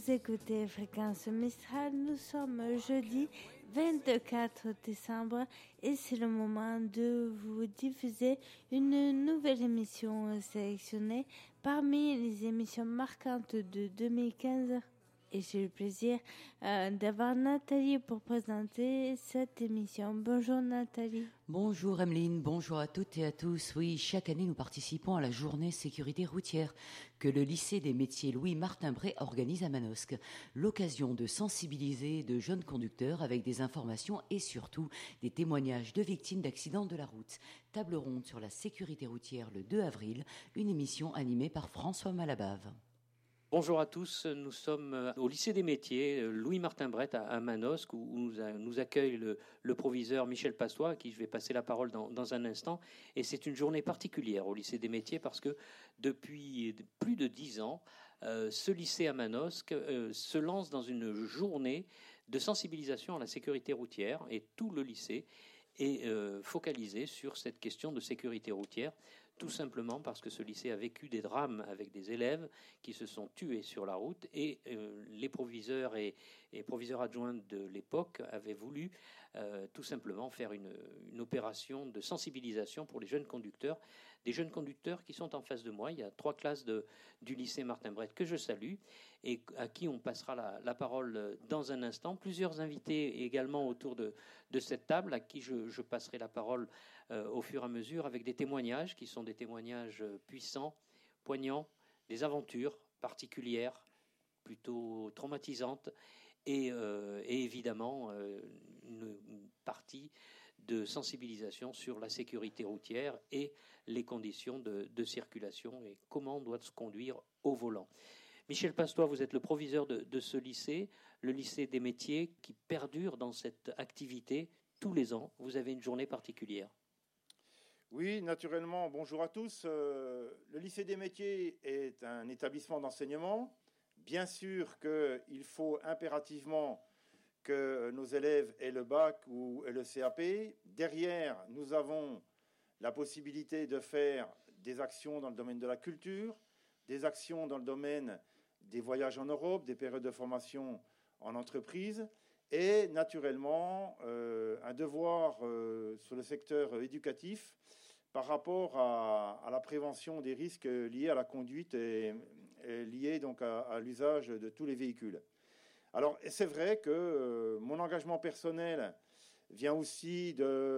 Vous écoutez Fréquence Mistral, nous sommes jeudi 24 décembre et c'est le moment de vous diffuser une nouvelle émission sélectionnée parmi les émissions marquantes de 2015. Et j'ai le plaisir d'avoir Nathalie pour présenter cette émission. Bonjour Nathalie. Bonjour Emeline, bonjour à toutes et à tous. Oui, chaque année nous participons à la journée sécurité routière que le lycée des métiers Louis-Martin-Bray organise à Manosque. L'occasion de sensibiliser de jeunes conducteurs avec des informations et surtout des témoignages de victimes d'accidents de la route. Table ronde sur la sécurité routière le 2 avril, une émission animée par François Malabave. Bonjour à tous, nous sommes au lycée des métiers Louis-Martin-Bray à Manosque où nous accueille le proviseur Michel Passois à qui je vais passer la parole dans un instant. Et c'est une journée particulière au lycée des métiers parce que depuis plus de 10 ans, ce lycée à Manosque se lance dans une journée de sensibilisation à la sécurité routière et tout le lycée est focalisé sur cette question de sécurité routière. Tout simplement parce que ce lycée a vécu des drames avec des élèves qui se sont tués sur la route et les proviseurs et proviseurs adjoints de l'époque avaient voulu tout simplement faire une opération de sensibilisation pour les jeunes conducteurs, des jeunes conducteurs qui sont en face de moi. Il y a 3 classes du lycée Martin-Bray que je salue et à qui on passera la parole dans un instant. Plusieurs invités également autour de cette table à qui je passerai la parole au fur et à mesure avec des témoignages qui sont des témoignages puissants, poignants, des aventures particulières, plutôt traumatisantes, et évidemment une partie de sensibilisation sur la sécurité routière et les conditions de circulation et comment on doit se conduire au volant. Michel Passois, vous êtes le proviseur de ce lycée, le lycée des métiers qui perdure dans cette activité tous les ans. Vous avez une journée particulière. Oui, naturellement, bonjour à tous. Le lycée des métiers est un établissement d'enseignement. Bien sûr qu'il faut impérativement que nos élèves aient le bac ou le CAP. Derrière, nous avons la possibilité de faire des actions dans le domaine de la culture, des actions dans le domaine des voyages en Europe, des périodes de formation en entreprise et naturellement un devoir sur le secteur éducatif par rapport à la prévention des risques liés à la conduite et liés donc à l'usage de tous les véhicules. Alors, c'est vrai que mon engagement personnel vient aussi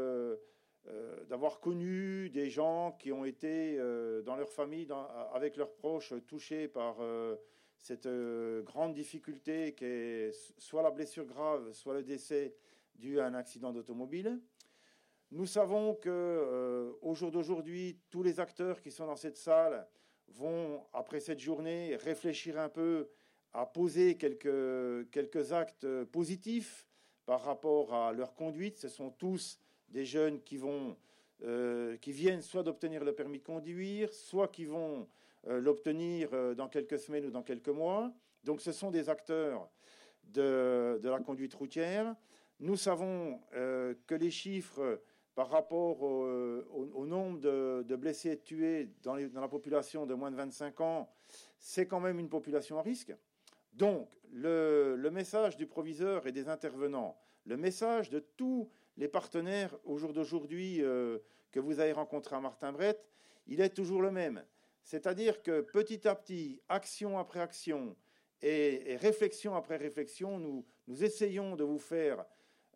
d'avoir connu des gens qui ont été dans leur famille, avec leurs proches, touchés par cette grande difficulté qui est soit la blessure grave, soit le décès dû à un accident d'automobile. Nous savons qu'au jour d'aujourd'hui, tous les acteurs qui sont dans cette salle vont, après cette journée, réfléchir un peu à poser quelques actes positifs par rapport à leur conduite. Ce sont tous des jeunes qui viennent soit d'obtenir le permis de conduire, soit qui vont l'obtenir dans quelques semaines ou dans quelques mois. Donc ce sont des acteurs de la conduite routière. Nous savons que les chiffres par rapport au nombre de blessés et de tués dans la population de moins de 25 ans, c'est quand même une population à risque. Donc, le message du proviseur et des intervenants, le message de tous les partenaires au jour d'aujourd'hui que vous avez rencontrés à Martin-Bray, il est toujours le même. C'est-à-dire que petit à petit, action après action et réflexion après réflexion, nous essayons de vous faire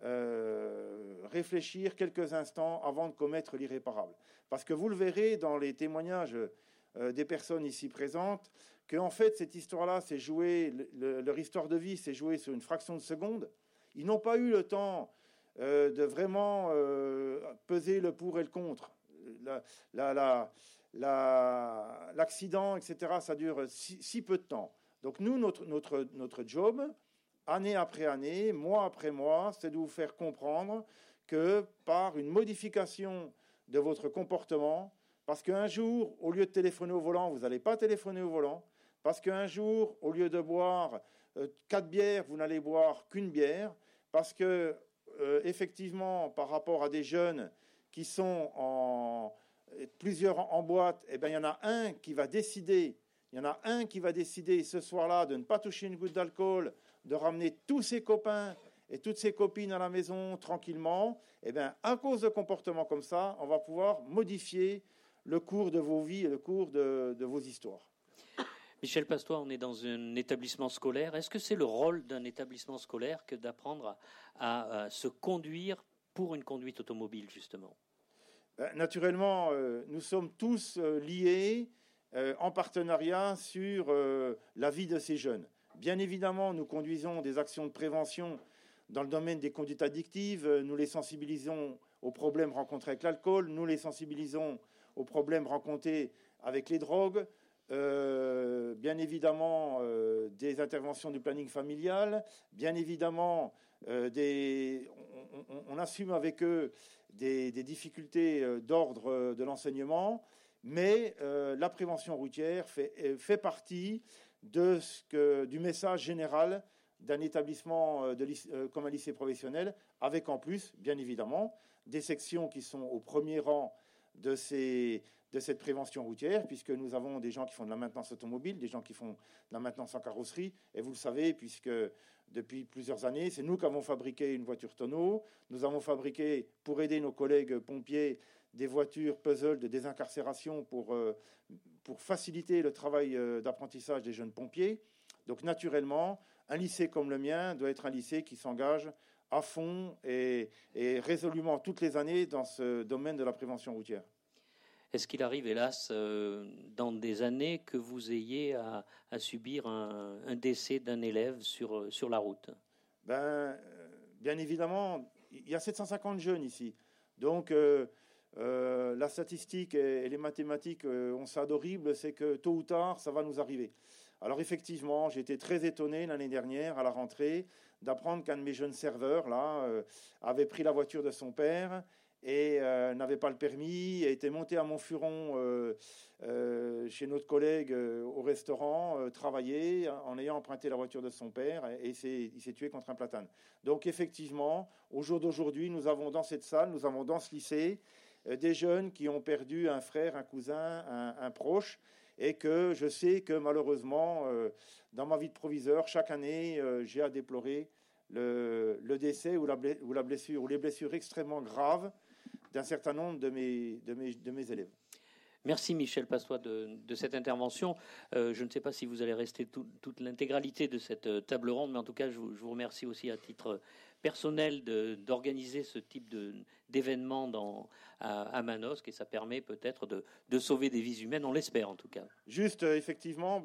réfléchir quelques instants avant de commettre l'irréparable. Parce que vous le verrez dans les témoignages des personnes ici présentes, qu'en fait, cette histoire-là s'est jouée, leur histoire de vie s'est jouée sur une fraction de seconde. Ils n'ont pas eu le temps de vraiment peser le pour et le contre. L'accident, etc., ça dure si peu de temps. Donc nous, notre job, année après année, mois après mois, c'est de vous faire comprendre que par une modification de votre comportement, parce qu'un jour, au lieu de téléphoner au volant, vous n'allez pas téléphoner au volant, parce qu'un jour, au lieu de boire 4 bières, vous n'allez boire qu'une bière, parce que, effectivement, par rapport à des jeunes qui sont plusieurs en boîte, eh bien, il y en a un qui va décider il y en a un qui va décider ce soir-là de ne pas toucher une goutte d'alcool, de ramener tous ses copains et toutes ses copines à la maison tranquillement, eh bien, à cause de comportements comme ça, on va pouvoir modifier le cours de vos vies et le cours de vos histoires. Michel Pastois, on est dans un établissement scolaire. Est-ce que c'est le rôle d'un établissement scolaire que d'apprendre à se conduire pour une conduite automobile, justement ? Naturellement, nous sommes tous liés en partenariat sur la vie de ces jeunes. Bien évidemment, nous conduisons des actions de prévention dans le domaine des conduites addictives. Nous les sensibilisons aux problèmes rencontrés avec l'alcool. Nous les sensibilisons aux problèmes rencontrés avec les drogues. Bien évidemment, des interventions du planning familial. Bien évidemment, on assume avec eux des difficultés d'ordre de l'enseignement. Mais la prévention routière fait partie du message général d'un établissement comme un lycée professionnel, avec en plus, bien évidemment, des sections qui sont au premier rang de cette prévention routière, puisque nous avons des gens qui font de la maintenance automobile, des gens qui font de la maintenance en carrosserie, et vous le savez, puisque depuis plusieurs années, c'est nous qui avons fabriqué une voiture tonneau. Nous avons fabriqué, pour aider nos collègues pompiers, des voitures puzzle de désincarcération pour faciliter le travail d'apprentissage des jeunes pompiers. Donc naturellement, un lycée comme le mien doit être un lycée qui s'engage à fond et résolument toutes les années dans ce domaine de la prévention routière. Est-ce qu'il arrive, hélas, dans des années que vous ayez à subir un décès d'un élève sur la route ? Bien évidemment, il y a 750 jeunes ici. Donc, la statistique et les mathématiques ont ça d'horrible, c'est que tôt ou tard, ça va nous arriver. Alors effectivement, j'ai été très étonné l'année dernière, à la rentrée, d'apprendre qu'un de mes jeunes serveurs là, avait pris la voiture de son père et n'avait pas le permis, et était monté à Montfuron chez notre collègue au restaurant, travailler en ayant emprunté la voiture de son père, et il s'est tué contre un platane. Donc effectivement, au jour d'aujourd'hui, nous avons dans cette salle, nous avons dans ce lycée, des jeunes qui ont perdu un frère, un cousin, un proche, et que je sais que malheureusement, dans ma vie de proviseur, chaque année, j'ai à déplorer le décès ou la blessure, ou les blessures extrêmement graves d'un certain nombre de mes élèves. Merci Michel Pastois de cette intervention. Je ne sais pas si vous allez rester toute l'intégralité de cette table ronde, mais en tout cas, je vous remercie aussi à titre personnel d'organiser ce type d'événement à Manosque, et ça permet peut-être de sauver des vies humaines, on l'espère en tout cas. Juste, effectivement,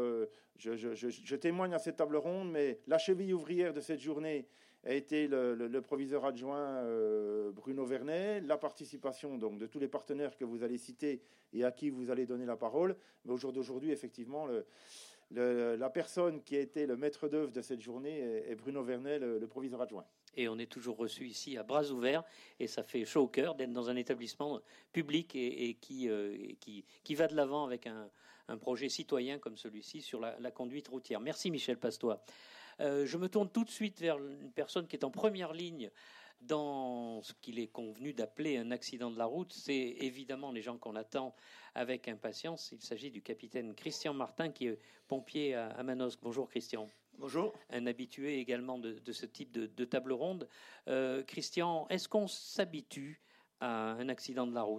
je témoigne à cette table ronde, mais la cheville ouvrière de cette journée a été le proviseur adjoint Bruno Vernet, la participation donc de tous les partenaires que vous allez citer et à qui vous allez donner la parole. Mais au jour d'aujourd'hui, effectivement, la personne qui a été le maître d'œuvre de cette journée est Bruno Vernet, le proviseur adjoint. Et on est toujours reçu ici à bras ouverts, et ça fait chaud au cœur d'être dans un établissement public et qui va de l'avant avec un projet citoyen comme celui-ci sur la conduite routière. Merci Michel Pastois. Je me tourne tout de suite vers une personne qui est en première ligne dans ce qu'il est convenu d'appeler un accident de la route. C'est évidemment les gens qu'on attend avec impatience. Il s'agit du capitaine Christian Martin, qui est pompier à Manosque. Bonjour Christian. Bonjour. Un habitué également de ce type de table ronde. Christian, est-ce qu'on s'habitue à un accident de la route ?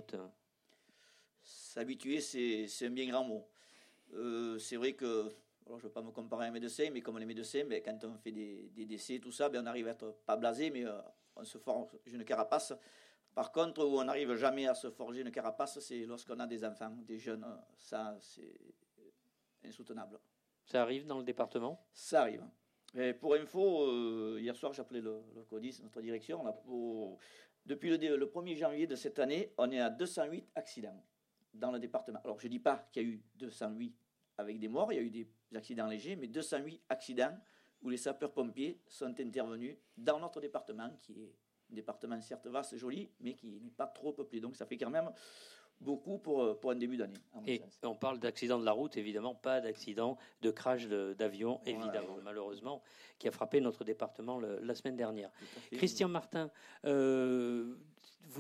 S'habituer, c'est un bien grand mot. C'est vrai que, alors je ne veux pas me comparer à un médecin, mais comme les médecins, quand on fait des décès, tout ça, on arrive à être pas blasé, mais on se forge une carapace. Par contre, où on n'arrive jamais à se forger une carapace, c'est lorsqu'on a des enfants, des jeunes. Ça, c'est insoutenable. Ça arrive dans le département ? Ça arrive. Et pour info, hier soir, j'ai appelé le CODIS, notre direction. Là, depuis le 1er janvier de cette année, on est à 208 accidents dans le département. Alors, je ne dis pas qu'il y a eu 208 avec des morts, il y a eu des accidents légers, mais 208 accidents où les sapeurs-pompiers sont intervenus dans notre département, qui est un département certes vaste et joli, mais qui n'est pas trop peuplé. Donc, ça fait quand même beaucoup pour un début d'année. Et on parle d'accident de la route, évidemment, pas d'accident de crash d'avion, évidemment, ouais. Malheureusement, qui a frappé notre département la semaine dernière. Christian Martin, vous n'êtes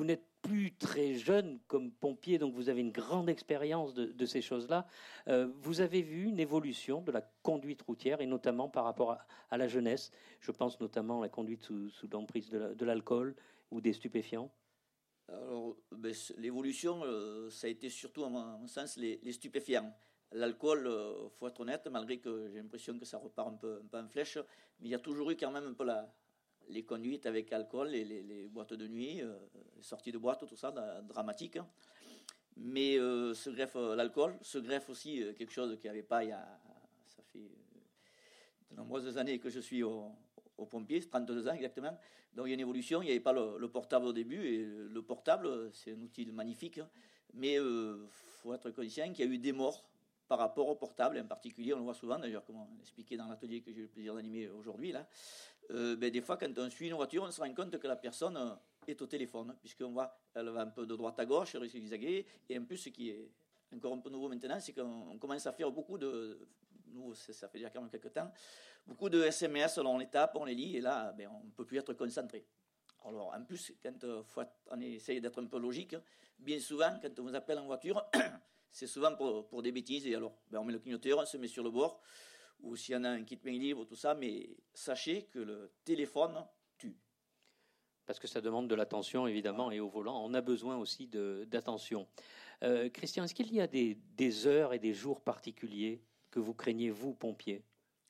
plus très jeune comme pompier, donc vous avez une grande expérience de ces choses-là. Vous avez vu une évolution de la conduite routière, et notamment par rapport à la jeunesse. Je pense notamment à la conduite sous l'emprise de l'alcool ou des stupéfiants. Alors, l'évolution, ça a été surtout, à mon sens, les stupéfiants. L'alcool, faut être honnête, malgré que j'ai l'impression que ça repart un peu en flèche, mais il y a toujours eu quand même un peu les conduites avec alcool, les boîtes de nuit, les sorties de boîte, tout ça, dramatique. Mais se greffe l'alcool, se greffe aussi quelque chose qu'il n'y avait pas ça fait de nombreuses années que je suis au pompier, 32 ans exactement. Donc il y a une évolution, il n'y avait pas le portable au début, et le portable, c'est un outil magnifique, mais il faut être conscient qu'il y a eu des morts par rapport au portable, en particulier, on le voit souvent, d'ailleurs, comme on l'expliquait dans l'atelier que j'ai eu le plaisir d'animer aujourd'hui, là. Des fois, quand on suit une voiture, on se rend compte que la personne est au téléphone, puisqu'on voit, elle va un peu de droite à gauche, elle risque de zigzaguer, et en plus, ce qui est encore un peu nouveau maintenant, c'est qu'on commence à faire beaucoup nous, ça fait déjà quand même quelques temps, beaucoup de SMS, on les tape, on les lit, et là, on ne peut plus être concentré. Alors, en plus, quand on essaye d'être un peu logique, bien souvent, quand on vous appelle en voiture, c'est souvent pour des bêtises, et alors, on met le clignoteur, on se met sur le bord, ou s'il y en a un kit main libre, tout ça, mais sachez que le téléphone tue. Parce que ça demande de l'attention, évidemment, et au volant, on a besoin aussi d'attention. Christian, est-ce qu'il y a des heures et des jours particuliers que vous craignez, vous, pompiers?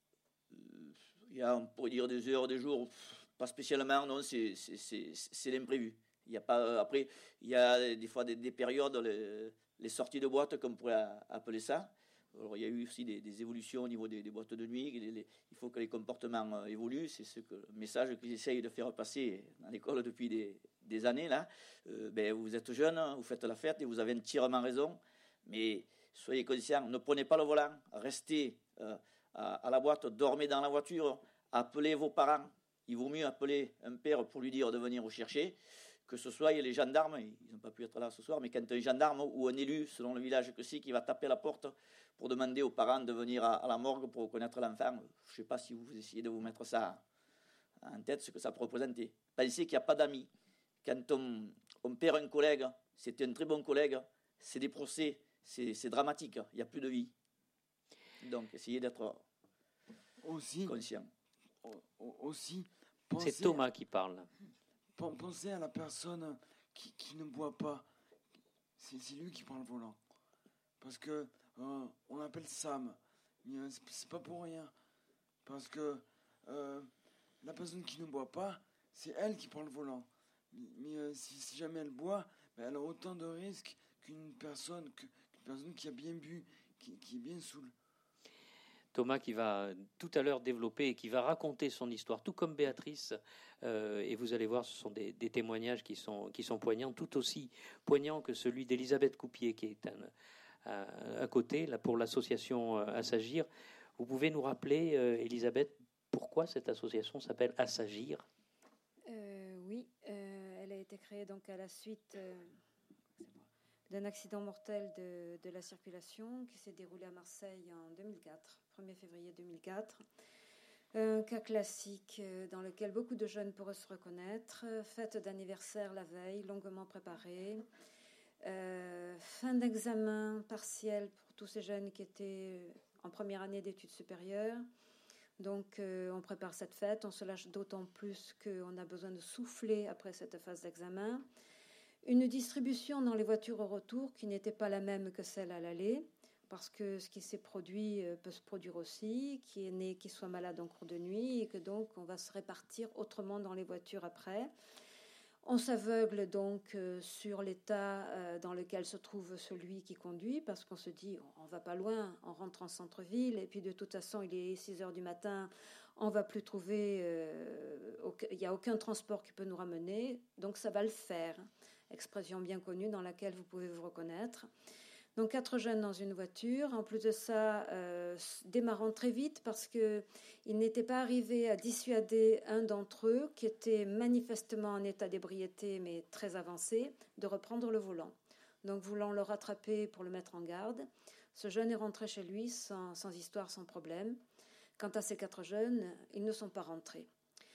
On pourrait dire des heures, des jours, pas spécialement, non, c'est l'imprévu. Il y a pas, après, il y a des fois des périodes, les sorties de boîte, comme on pourrait appeler ça. Alors, il y a eu aussi des évolutions au niveau des boîtes de nuit. Il faut que les comportements évoluent. C'est le message qu'ils essayent de faire passer dans l'école depuis des années. Là. Vous êtes jeune, vous faites la fête et vous avez entièrement raison. Mais soyez conscients, ne prenez pas le volant. Restez à la boîte, dormez dans la voiture, appelez vos parents. Il vaut mieux appeler un père pour lui dire de venir vous chercher, que ce soit les gendarmes, ils n'ont pas pu être là ce soir, mais quand un gendarme ou un élu, selon le village que c'est, qui va taper à la porte pour demander aux parents de venir à la morgue pour reconnaître l'enfant, je ne sais pas si vous essayez de vous mettre ça en tête, ce que ça peut représenter. Pensez qu'il n'y a pas d'amis. Quand on perd un collègue, c'était un très bon collègue, c'est des procès, c'est dramatique, il n'y a plus de vie. Donc, essayez d'être conscient. Aussi, c'est Thomas qui parle. Pensez à la personne qui ne boit pas. C'est lui qui prend le volant. Parce que on l'appelle Sam. Mais c'est pas pour rien. Parce que la personne qui ne boit pas, c'est elle qui prend le volant. Mais si jamais elle boit, elle a autant de risques qu'une personne qui a bien bu, qui est bien saoule. Thomas qui va tout à l'heure développer et qui va raconter son histoire, tout comme Béatrice. Et vous allez voir, ce sont des témoignages qui sont poignants, tout aussi poignants que celui d'Elisabeth Coupier, qui est à côté là, pour l'association Assagir. Vous pouvez nous rappeler, Elisabeth, pourquoi cette association s'appelle Assagir? Oui, elle a été créée donc à la suite d'un accident mortel de la circulation qui s'est déroulé à Marseille en 2004, 1er février 2004. Un cas classique dans lequel beaucoup de jeunes pourraient se reconnaître. Fête d'anniversaire la veille, longuement préparée. Fin d'examen partiel pour tous ces jeunes qui étaient en première année d'études supérieures. Donc on prépare cette fête, on se lâche d'autant plus qu'on a besoin de souffler après cette phase d'examen. Une distribution dans les voitures au retour qui n'était pas la même que celle à l'aller, parce que ce qui s'est produit peut se produire aussi, qui est né, qui soit malade en cours de nuit, et que donc on va se répartir autrement dans les voitures après. On s'aveugle donc sur l'état dans lequel se trouve celui qui conduit, parce qu'on se dit, on va pas loin, on rentre en centre-ville, et puis de toute façon, il est 6 heures du matin, on va plus trouver, il n'y a aucun transport qui peut nous ramener, donc ça va le faire. Expression bien connue dans laquelle vous pouvez vous reconnaître. Donc 4 jeunes dans une voiture. En plus de ça, démarrant très vite parce qu'ils n'étaient pas arrivés à dissuader un d'entre eux qui était manifestement en état d'ébriété mais très avancé de reprendre le volant. Donc voulant le rattraper pour le mettre en garde, ce jeune est rentré chez lui sans histoire, sans problème. Quant à ces 4 jeunes, ils ne sont pas rentrés.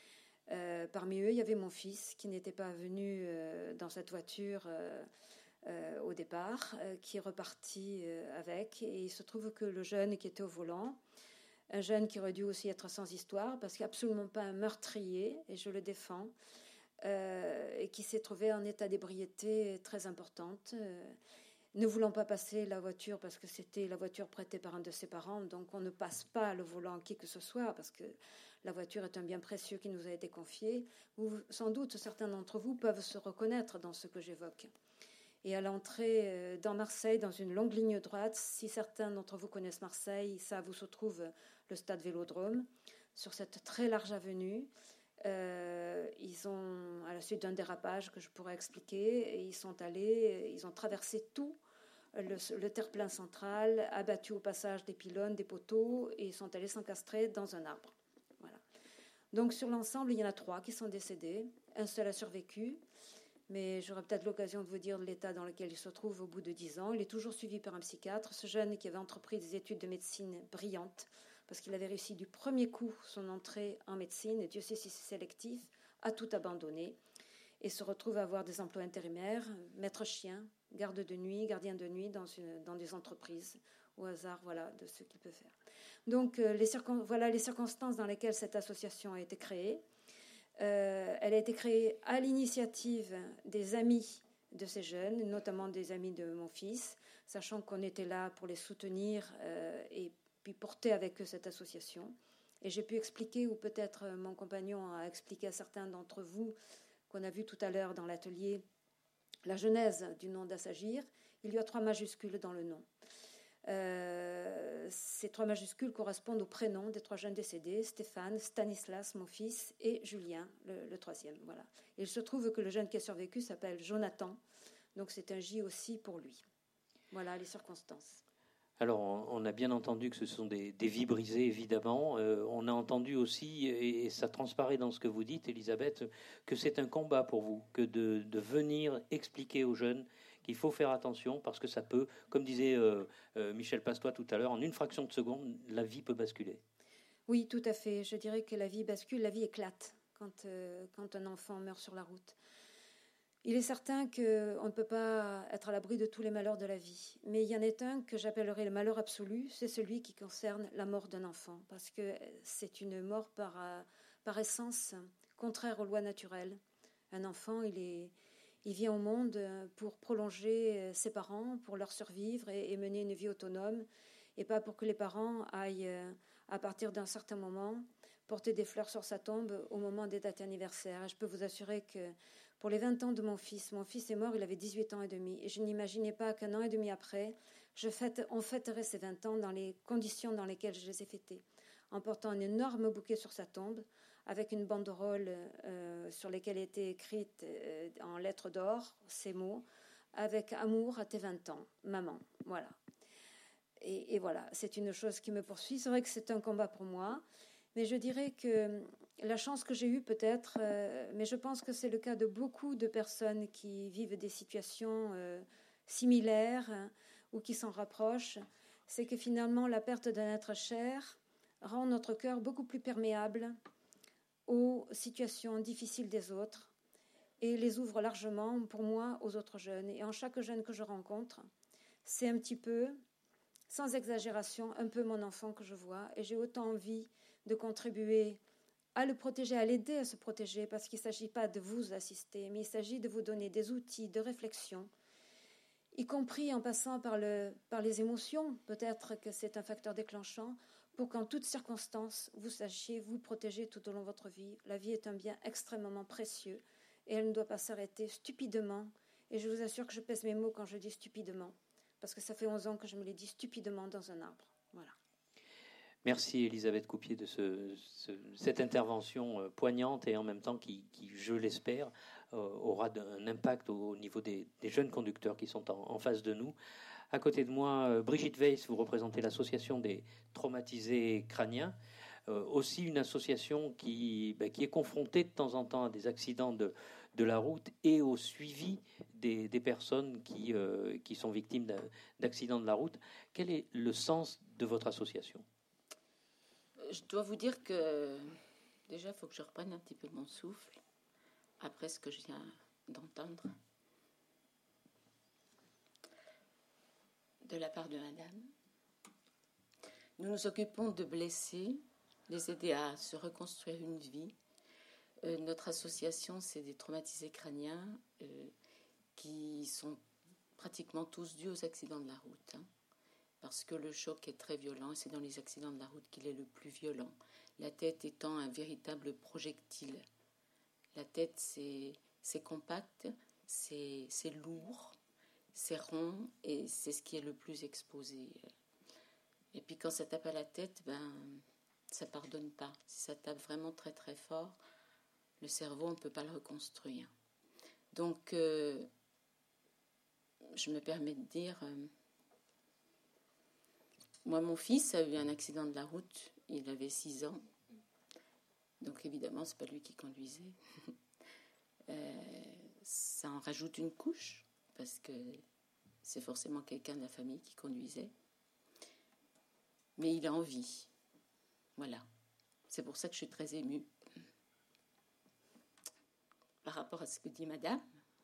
Parmi eux, il y avait mon fils qui n'était pas venu dans cette voiture au départ, qui est reparti avec. Et il se trouve que le jeune qui était au volant, un jeune qui aurait dû aussi être sans histoire, parce qu'il n'est absolument pas un meurtrier, et je le défends, et qui s'est trouvé en état d'ébriété très importante, ne voulant pas passer la voiture parce que c'était la voiture prêtée par un de ses parents, donc on ne passe pas le volant à qui que ce soit, parce que la voiture est un bien précieux qui nous a été confié. Sans doute, certains d'entre vous peuvent se reconnaître dans ce que j'évoque. Et à l'entrée dans Marseille, dans une longue ligne droite, si certains d'entre vous connaissent Marseille, ça vous se trouve le stade Vélodrome, sur cette très large avenue. Ils ont, à la suite d'un dérapage que je pourrais expliquer, et ils ont traversé tout le terre-plein central, abattu au passage des pylônes, des poteaux, et ils sont allés s'encastrer dans un arbre. Voilà. Donc sur l'ensemble, il y en a 3 qui sont décédés. Un seul a survécu, mais j'aurai peut-être l'occasion de vous dire l'état dans lequel il se trouve au bout de 10 ans. Il est toujours suivi par un psychiatre. Ce jeune qui avait entrepris des études de médecine brillantes, parce qu'il avait réussi du premier coup son entrée en médecine, et Dieu sait si c'est sélectif, a tout abandonné et se retrouve à avoir des emplois intérimaires, maître chien, garde de nuit, gardien de nuit dans des entreprises, au hasard, voilà, de ce qu'il peut faire. Donc, voilà les circonstances dans lesquelles cette association a été créée. Elle a été créée à l'initiative des amis de ces jeunes, notamment des amis de mon fils, sachant qu'on était là pour les soutenir et puis porter avec eux cette association. Et j'ai pu expliquer, ou peut-être mon compagnon a expliqué à certains d'entre vous, qu'on a vu tout à l'heure dans l'atelier, la genèse du nom d'Assagir. Il y a 3 majuscules dans le nom. Ces 3 majuscules correspondent aux prénoms des 3 jeunes décédés, Stéphane, Stanislas, mon fils, et Julien, le 3e. Voilà. Et il se trouve que le jeune qui a survécu s'appelle Jonathan, donc c'est un J aussi pour lui. Voilà les circonstances. Alors, on a bien entendu que ce sont des vies brisées, évidemment. On a entendu aussi, et ça transparaît dans ce que vous dites, Elisabeth, que c'est un combat pour vous, que de venir expliquer aux jeunes qu'il faut faire attention, parce que ça peut, comme disait Michel Pastois tout à l'heure, en une fraction de seconde, la vie peut basculer. Oui, tout à fait. Je dirais que la vie bascule, la vie éclate quand un enfant meurt sur la route. Il est certain qu'on ne peut pas être à l'abri de tous les malheurs de la vie. Mais il y en est un que j'appellerais le malheur absolu, c'est celui qui concerne la mort d'un enfant. Parce que c'est une mort par essence contraire aux lois naturelles. Un enfant, il vient au monde pour prolonger ses parents, pour leur survivre et mener une vie autonome. Et pas pour que les parents aillent, à partir d'un certain moment, porter des fleurs sur sa tombe au moment des dates anniversaires. Et je peux vous assurer que pour les 20 ans de mon fils est mort, il avait 18 ans et demi. Et je n'imaginais pas qu'un an et demi après, on fêterait ces 20 ans dans les conditions dans lesquelles je les ai fêtés. En portant un énorme bouquet sur sa tombe, avec une banderole sur laquelle étaient écrites en lettres d'or ces mots, avec amour à tes 20 ans, maman. Voilà. Et voilà, c'est une chose qui me poursuit. C'est vrai que c'est un combat pour moi, mais je dirais que la chance que j'ai eue peut-être, mais je pense que c'est le cas de beaucoup de personnes qui vivent des situations similaires ou qui s'en rapprochent, c'est que finalement la perte d'un être cher rend notre cœur beaucoup plus perméable aux situations difficiles des autres et les ouvre largement, pour moi, aux autres jeunes. Et en chaque jeune que je rencontre, c'est un petit peu, sans exagération, un peu mon enfant que je vois, et j'ai autant envie de contribuer à le protéger, à l'aider à se protéger, parce qu'il ne s'agit pas de vous assister, mais il s'agit de vous donner des outils de réflexion, y compris en passant par les émotions. Peut-être que c'est un facteur déclenchant pour qu'en toutes circonstances, vous sachiez vous protéger tout au long de votre vie. La vie est un bien extrêmement précieux et elle ne doit pas s'arrêter stupidement. Et je vous assure que je pèse mes mots quand je dis stupidement, parce que ça fait 11 ans que je me l'ai dit stupidement dans un arbre. Voilà. Merci Elisabeth Coupier de cette intervention poignante et en même temps qui je l'espère, aura un impact au niveau des jeunes conducteurs qui sont en face de nous. À côté de moi, Brigitte Weiss, vous représentez l'association des traumatisés crâniens, aussi une association qui est confrontée de temps en temps à des accidents de la route et au suivi des personnes qui sont victimes d'accidents de la route. Quel est le sens de votre association ? Je dois vous dire que Déjà, il faut que je reprenne un petit peu mon souffle après ce que je viens d'entendre de la part de madame. Nous nous occupons de blessés, les aider à se reconstruire une vie. Notre association, c'est des traumatisés crâniens qui sont pratiquement tous dus aux accidents de la route. Parce que le choc est très violent et c'est dans les accidents de la route qu'il est le plus violent. La tête étant un véritable projectile. La tête, c'est compact, c'est lourd, c'est rond et c'est ce qui est le plus exposé. Et puis quand ça tape à la tête, ça pardonne pas. Si ça tape vraiment très très fort, le cerveau, on ne peut pas le reconstruire. Donc, je me permets de dire... moi, mon fils a eu un accident de la route, il avait 6 ans. Donc, évidemment, ce n'est pas lui qui conduisait. Ça en rajoute une couche, parce que c'est forcément quelqu'un de la famille qui conduisait. Mais il a envie. Voilà. C'est pour ça que je suis très émue. Par rapport à ce que dit madame.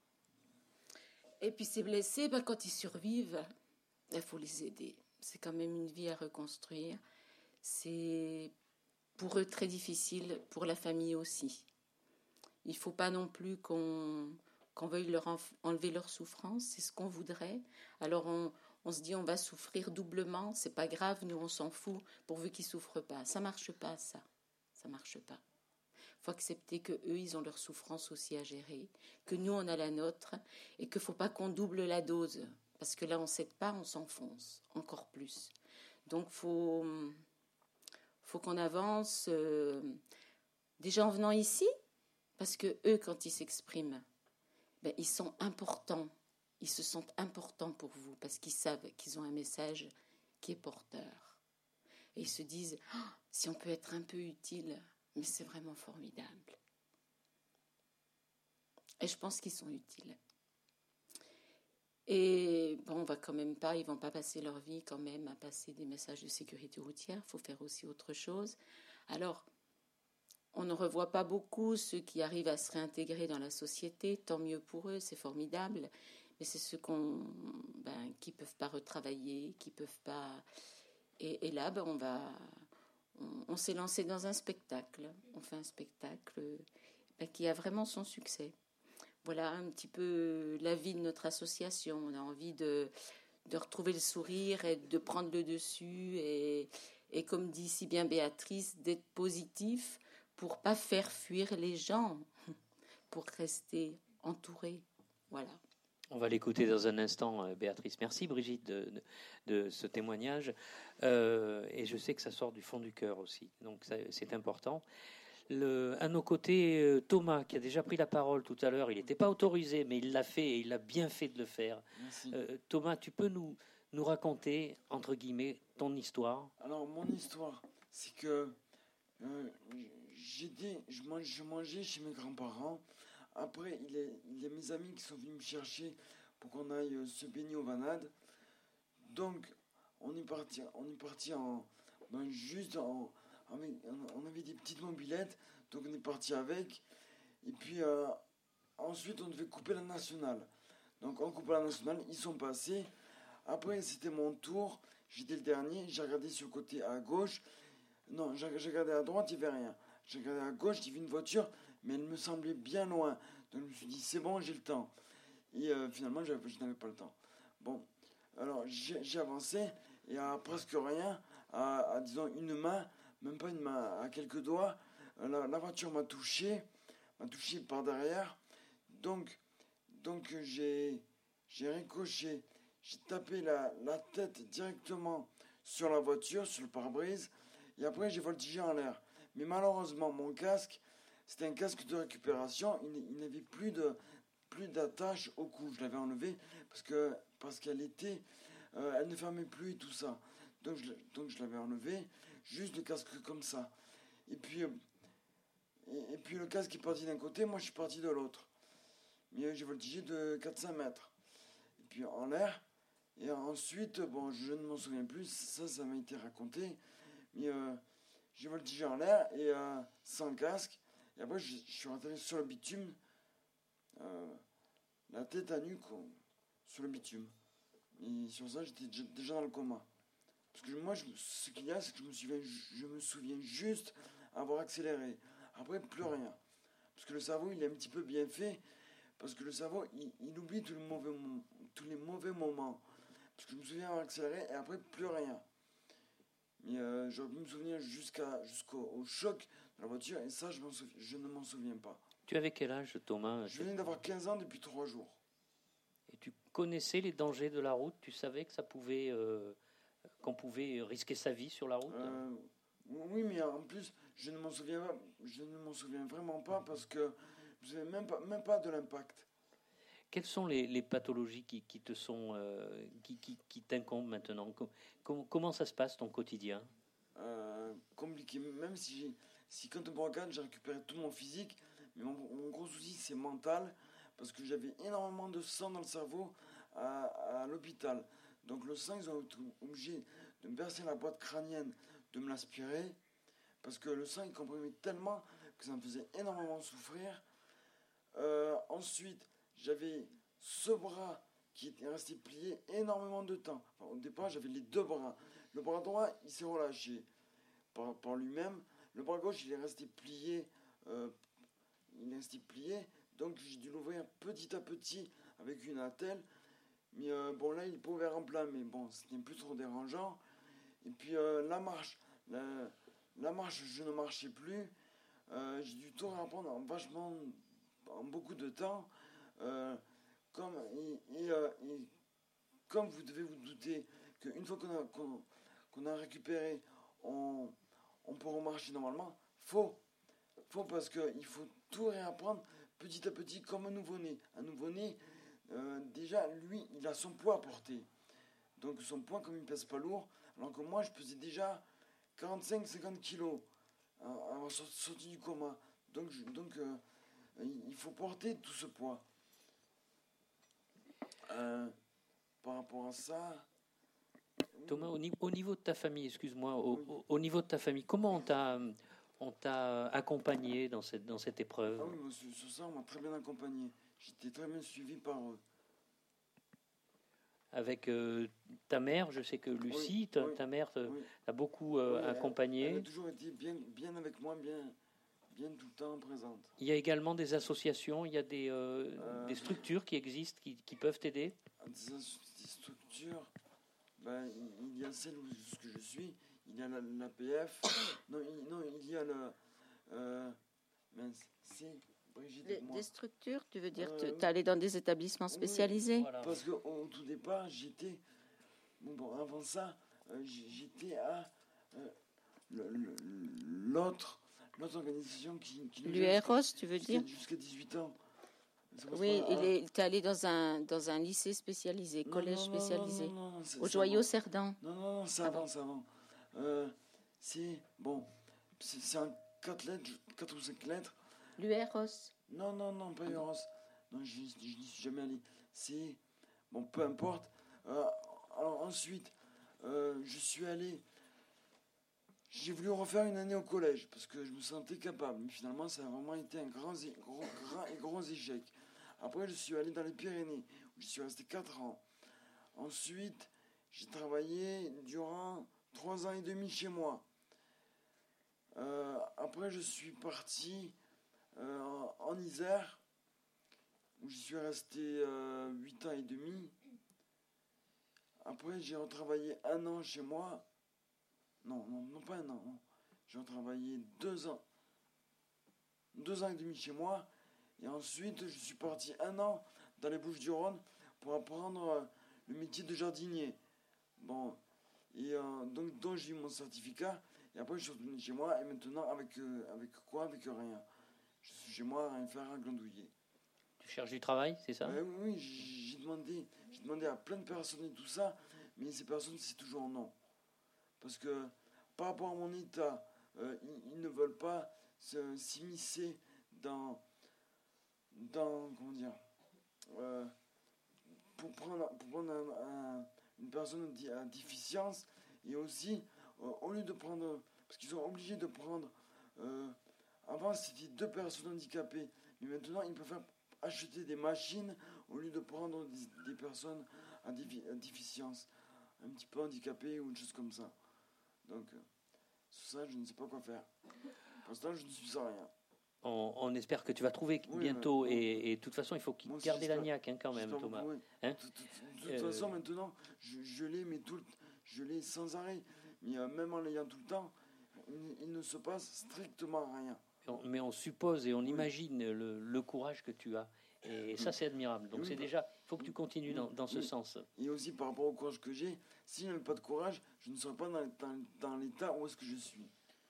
Et puis ces blessés, quand ils survivent, il faut les aider. C'est quand même une vie à reconstruire. C'est pour eux très difficile, pour la famille aussi. Il ne faut pas non plus qu'on veuille leur enlever leur souffrance, c'est ce qu'on voudrait. Alors on se dit on va souffrir doublement, c'est pas grave, nous on s'en fout, pourvu qu'ils ne souffrent pas. Ça ne marche pas, ça. Ça ne marche pas. Il faut accepter qu'eux, ils ont leur souffrance aussi à gérer, que nous, on a la nôtre, et qu'il ne faut pas qu'on double la dose. Parce que là, on ne s'aide pas, on s'enfonce encore plus. Donc, faut qu'on avance déjà en venant ici, parce que eux, quand ils s'expriment, ils sont importants. Ils se sentent importants pour vous, parce qu'ils savent qu'ils ont un message qui est porteur. Et ils se disent, si on peut être un peu utile, mais c'est vraiment formidable. Et je pense qu'ils sont utiles. Et on va quand même pas, ils vont pas passer leur vie quand même à passer des messages de sécurité routière. Il faut faire aussi autre chose. Alors, on ne revoit pas beaucoup ceux qui arrivent à se réintégrer dans la société. Tant mieux pour eux, c'est formidable. Mais c'est ceux qui peuvent pas retravailler, qui peuvent pas. Et là, on s'est lancé dans un spectacle. On fait un spectacle qui a vraiment son succès. Voilà un petit peu la vie de notre association. On a envie de retrouver le sourire et de prendre le dessus. Et comme dit si bien Béatrice, d'être positif pour pas faire fuir les gens, pour rester entouré. Voilà. On va l'écouter dans un instant, Béatrice. Merci, Brigitte, de ce témoignage. Et je sais que ça sort du fond du cœur aussi. Donc, c'est important. À nos côtés, Thomas, qui a déjà pris la parole tout à l'heure. Il n'était pas autorisé, mais il l'a fait et il a bien fait de le faire. Thomas, tu peux nous raconter, entre guillemets, ton histoire? Alors, mon histoire, c'est que je mangeais chez mes grands-parents. Après, il y a mes amis qui sont venus me chercher pour qu'on aille se baigner aux Vanades. Donc, on est parti on avait des petites mobilettes, donc on est parti avec. Et puis, ensuite, on devait couper la nationale. Donc, on coupe la nationale, ils sont passés. Après, c'était mon tour. J'étais le dernier. J'ai regardé sur le côté à gauche. Non, j'ai regardé à droite, il n'y avait rien. J'ai regardé à gauche, il y avait une voiture, mais elle me semblait bien loin. Donc, je me suis dit, c'est bon, j'ai le temps. Et finalement, je n'avais pas le temps. Bon, alors, j'ai avancé, et à presque rien, à disons, une main, même pas une main, à quelques doigts, la voiture m'a touché par derrière. Donc j'ai ricoché, j'ai tapé la tête directement sur la voiture, sur le pare-brise, et après j'ai voltigé en l'air. Mais malheureusement, mon casque, c'était un casque de récupération, il n'avait plus d'attache au cou. Je l'avais enlevé parce qu'elle était, elle ne fermait plus et tout ça. Donc je l'avais enlevé, juste le casque comme ça. Et puis le casque est parti d'un côté, moi je suis parti de l'autre. Mais j'ai voltigé de 400 mètres. Et puis en l'air. Et ensuite, je ne m'en souviens plus, ça m'a été raconté. Mais j'ai voltigé en l'air et sans casque. Et après, je suis rentré sur le bitume, la tête à nu sur le bitume. Et sur ça, j'étais déjà dans le coma. Parce que moi, ce qu'il y a, c'est que je me souviens juste avoir accéléré. Après, plus rien. Parce que le cerveau, il est un petit peu bien fait. Parce que le cerveau, il oublie tous les mauvais moments. Parce que je me souviens avoir accéléré et après, plus rien. Mais j'aurais pu me souvenir jusqu'au choc de la voiture. Et ça, je ne m'en souviens pas. Tu avais quel âge, Thomas? Je venais d'avoir 15 ans depuis 3 jours. Et tu connaissais les dangers de la route? Tu savais que qu'on pouvait risquer sa vie sur la route? Oui, mais en plus, je ne m'en souviens vraiment pas parce que je ne me souviens même pas de l'impact. Quelles sont les pathologies qui t'incombent maintenant? Comment ça se passe ton quotidien? Compliqué, même si quand on me regarde, j'ai récupéré tout mon physique, mais mon gros souci c'est mental, parce que j'avais énormément de sang dans le cerveau à l'hôpital. Donc le sang, ils ont été obligés de me percer la boîte crânienne, de me l'aspirer, parce que le sang il comprimait tellement que ça me faisait énormément souffrir. Ensuite, j'avais ce bras qui était resté plié énormément de temps. Enfin, au départ, j'avais les 2 bras. Le bras droit, il s'est relâché par lui-même. Le bras gauche, il est resté plié. Donc, j'ai dû l'ouvrir petit à petit avec une attelle. Mais bon, là, il est pas ouvert en plein. Mais bon, c'était plus trop dérangeant. Et puis, la marche, je ne marchais plus. J'ai dû tout réapprendre en beaucoup de temps. Comme vous devez vous douter qu'une fois qu'on a récupéré, on peut remarcher normalement. Faux parce qu'il faut tout réapprendre petit à petit comme un nouveau-né. Un nouveau-né, déjà, lui, il a son poids à porter. Donc son poids, comme il ne pèse pas lourd, alors que moi, je pesais déjà 45-50 kilos avant sorti du coma. Donc il faut porter tout ce poids. Par rapport à ça... Thomas, au niveau de ta famille, excuse-moi, oui. au niveau de ta famille, comment on t'a accompagné dans cette épreuve? Ah oui, sur ça, on m'a très bien accompagné. J'étais très bien suivi par eux. Avec ta mère, je sais que Lucie, oui, ta mère oui. a beaucoup accompagné. Elle a toujours été bien avec moi, bien tout le temps présente. Il y a également des associations, il y a des structures qui existent, qui peuvent t'aider? Des structures, il y a celle où je suis, il y a l'APF, non, il y a le... c'est Brigitte. Des structures, tu veux dire, tu es allé dans des établissements spécialisés? Oui, voilà. Parce qu'au tout départ, j'étais... avant ça, j'étais à l'autre organisation qui l'UROS, tu veux dire? Jusqu'à 18 ans. Oui, il est allé dans un lycée spécialisé, collège spécialisé. Non, au Joyau Cerdan. Non, c'est avant. C'est en 4 ou 5 lettres. L'UROS. Non, pas l'UROS. Non, je n'y suis jamais allé. C'est... Bon, peu importe. Alors ensuite, je suis allé... J'ai voulu refaire une année au collège parce que je me sentais capable. Mais finalement, ça a vraiment été un grand et gros échec. Après, je suis allé dans les Pyrénées où je suis resté 4 ans. Ensuite, j'ai travaillé durant 3 ans et demi chez moi. Après, je suis parti en Isère où je suis resté 8 ans et demi. Après, j'ai retravaillé 1 an chez moi. Non, pas 1 an. Non. J'ai retravaillé 2 ans. 2 ans et demi chez moi. Et ensuite, je suis parti 1 an dans les Bouches-du-Rhône pour apprendre le métier de jardinier. Bon, et donc j'ai eu mon certificat. Et après, je suis retourné chez moi. Et maintenant, avec quoi? Avec rien. Je suis chez moi à rien faire, à glandouiller. Tu cherches du travail, c'est ça? Oui, j'ai demandé à plein de personnes et tout ça. Mais ces personnes, c'est toujours non. Parce que par rapport à mon état, ils ne veulent pas s'immiscer dans comment dire, pour prendre une personne à déficience. Et aussi, au lieu de prendre Parce qu'ils sont obligés de prendre... avant, c'était 2 personnes handicapées. Mais maintenant, ils peuvent acheter des machines au lieu de prendre des personnes à déficience, un petit peu handicapées ou une chose comme ça. Donc, sur ça, je ne sais pas quoi faire. Pour l'instant, je ne suis sans rien. On espère que tu vas trouver bientôt. Et de toute façon, il faut garder la niaque quand même, Thomas. Hein, de toute façon, maintenant, je l'ai, mais je l'ai sans arrêt. Mais même en l'ayant tout le temps, il ne se passe strictement rien. Mais on suppose et on imagine le courage que tu as. Et ça, c'est admirable. Donc, c'est déjà... Il faut que tu continues dans ce sens. Et aussi, par rapport au courage que j'ai, si je n'avais pas de courage, je ne serais pas dans l'état où est-ce que je suis.